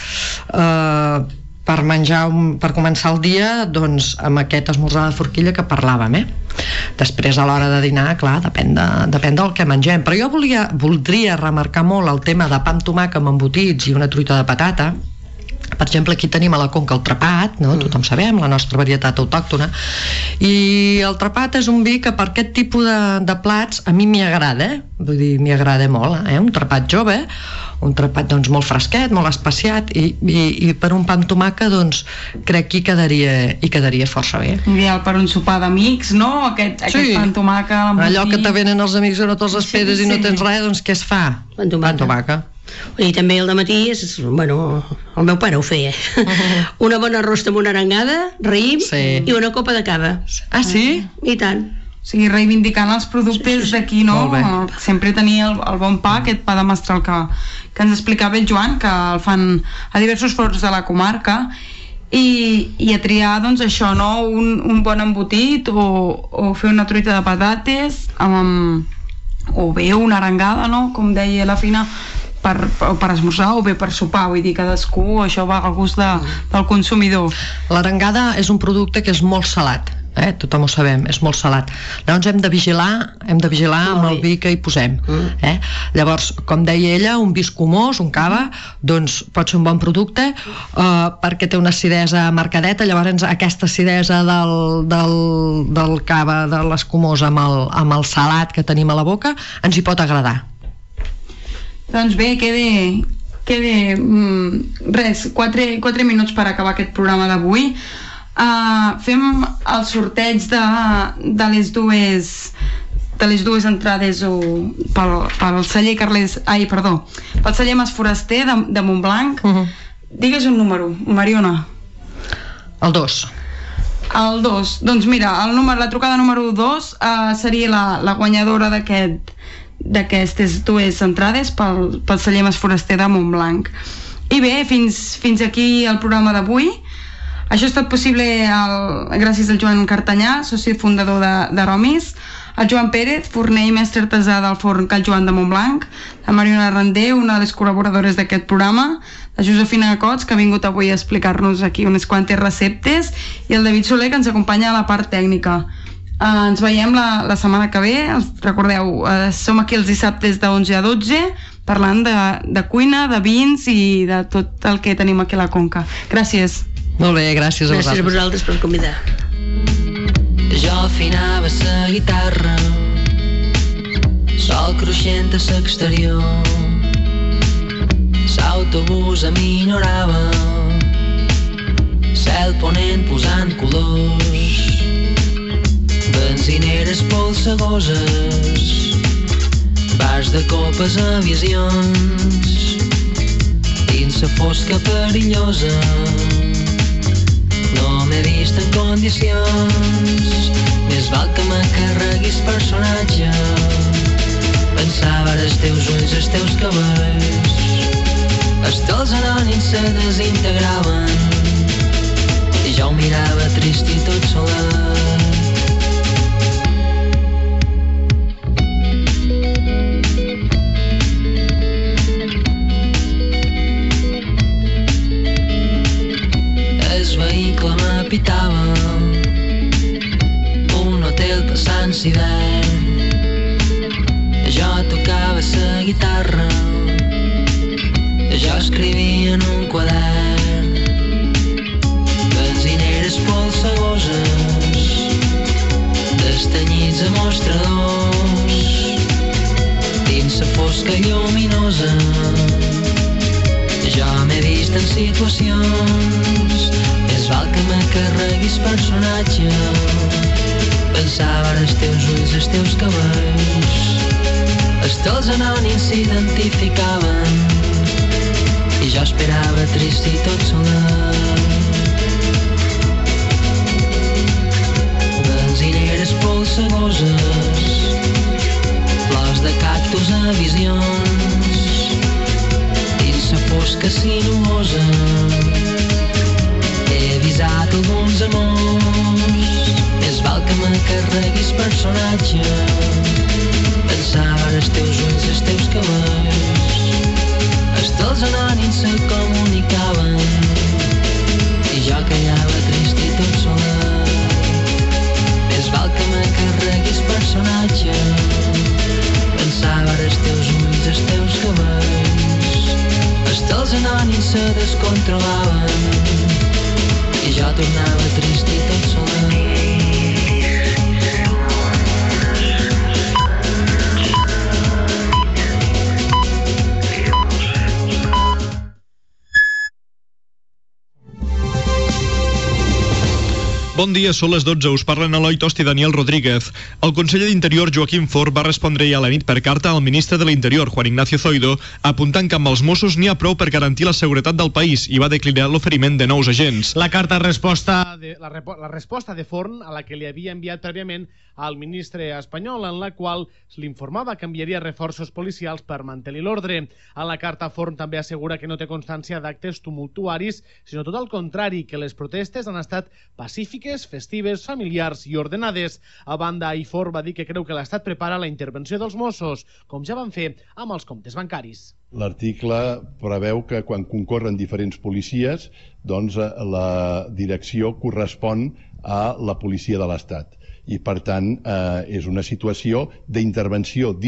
per menjar, per començar el dia doncs, amb aquest esmorzar de forquilla que parlàvem. Després a l'hora de dinar, clar, depèn del que mengem, però jo voldria remarcar molt el tema de pa amb tomàquet amb embotits i una truita de patata. Per exemple, aquí tenim a la Conca el trepat, no? Tothom sabem, la nostra varietat autòctona, i el trepat és un vi que per aquest tipus de plats a mi m'hi agrada, vull dir, m'hi agrada molt, un trepat jove, un trepat doncs molt fresquet, molt espaciat, i per un pa amb tomàquet doncs crec que hi quedaria força bé. Ideal per un sopar d'amics, no? Aquest pa amb tomàquet. Allò que te venen els amics i no te'ls esperes i no tens res, doncs què es fa? Pa amb tomàquet. I també al dematí el meu pare ho feia, una bona arròs amb una arengada, raïm i una copa de cava. Ah, sí? I tant. O sigui, reivindicant els productes d'aquí, no? Sempre tenir el bon pa, aquest pa de mestral que ens explicava el Joan, que el fan a diversos forns de la comarca, i a triar doncs això, no? Un bon embotit o fer una truita de patates o bé una arengada, no? Com deia la Fina, per esmorzar o bé per sopar, vull dir, cadascú, això va al gust del consumidor. L'arengada és un producte que és molt salat, tothom ho sabem, és molt salat. Llavors hem de vigilar amb el vi que hi posem. Llavors, com deia ella, un vi escumós, un cava, doncs pot ser un bon producte perquè té una acidesa marcadeta, llavors aquesta acidesa del cava, de l'escumós amb el salat que tenim a la boca, ens hi pot agradar. Doncs bé, queda 4 minuts per acabar aquest programa d'avui. Fem el sorteig de les dues entrades pel celler pel celler Mas Foraster de Montblanc. Digues un número, Mariona. El 2. El 2. Doncs mira, la trucada número 2 seria la guanyadora d'aquestes dues entrades pel celler Mas Foraster de Montblanc. I bé, fins aquí el programa d'avui. Això ha estat possible gràcies al Joan Cartanyà, soci fundador de Romis, el Joan Pérez, forner i mestre artesà del forn Cal Joan de Montblanc, la Mariona Render, una de les col·laboradores d'aquest programa, la Josefina Cots, que ha vingut avui a explicar-nos aquí unes quantes receptes, i el David Soler, que ens acompanya a la part tècnica. Ens veiem la setmana que ve. Recordeu, som aquí els dissabtes de 11 a 12 parlant de cuina, de vins i de tot el que tenim aquí a la Conca. Gràcies. Molt bé, gràcies a vosaltres. Gràcies a vosaltres per convidar. Jo afinava la guitarra, sol cruixent a l'exterior, l'autobús aminorava, cel ponent posant colors, benzineres polsegoses, bars de copes a visions, dins la fosca perillosa. No m'he vist en condicions, més val que me carreguis personatge. Pensava els teus ulls, els teus cabells, estels anònims se desintegraven i jo ho mirava trist i tot solet. Pitava un hotel passant l'hivern, jo tocava la guitarra, jo escrivia en un quadern, benzineres polsegoses, destanyits a mostradors, dins la fosca lluminosa Jo m'he vist en situacions, més val que me carreguis personatge. Pensava en els teus ulls, els teus cabells, els teus anònims s'identificaven i jo esperava trist i tot solet. Benzineres polsegoses, flors de cactus a visions, dins la fosca sinuosa he avisat alguns amors. Més val que me carreguis personatge. Pensava en els teus ulls, els teus cabells, els teus anònims se comunicaven i jo callava trist i tot solet. Més val que me carreguis personatge. Pensava en els teus ulls, els teus cabells, els teus anònims se descontrolaven i jo tornava trist i tot solet. Bon dia, són les 12, us parlen Eloi Tost i Daniel Rodríguez. El conseller d'Interior, Joaquim Forn, va respondre ahir a la nit per carta al ministre de l'Interior, Juan Ignacio Zoido, apuntant que amb els Mossos n'hi ha prou per garantir la seguretat del país i va declinar l'oferiment de nous agents. La resposta de Forn, a la que li havia enviat prèviament al ministre espanyol, en la qual l'informava que enviaria reforços policials per mantenir l'ordre. A la carta, Forn també assegura que no té constància d'actes tumultuaris, sinó tot el contrari, que les protestes han estat pacífiques, festives, familiars i ordenades. A banda, Forn va dir que creu que l'Estat prepara la intervenció dels Mossos, com ja van fer amb els comptes bancaris. L'article preveu que quan concorren diferents policies, doncs la direcció correspon a la policia de l'Estat. I, per tant, és una situació d'intervenció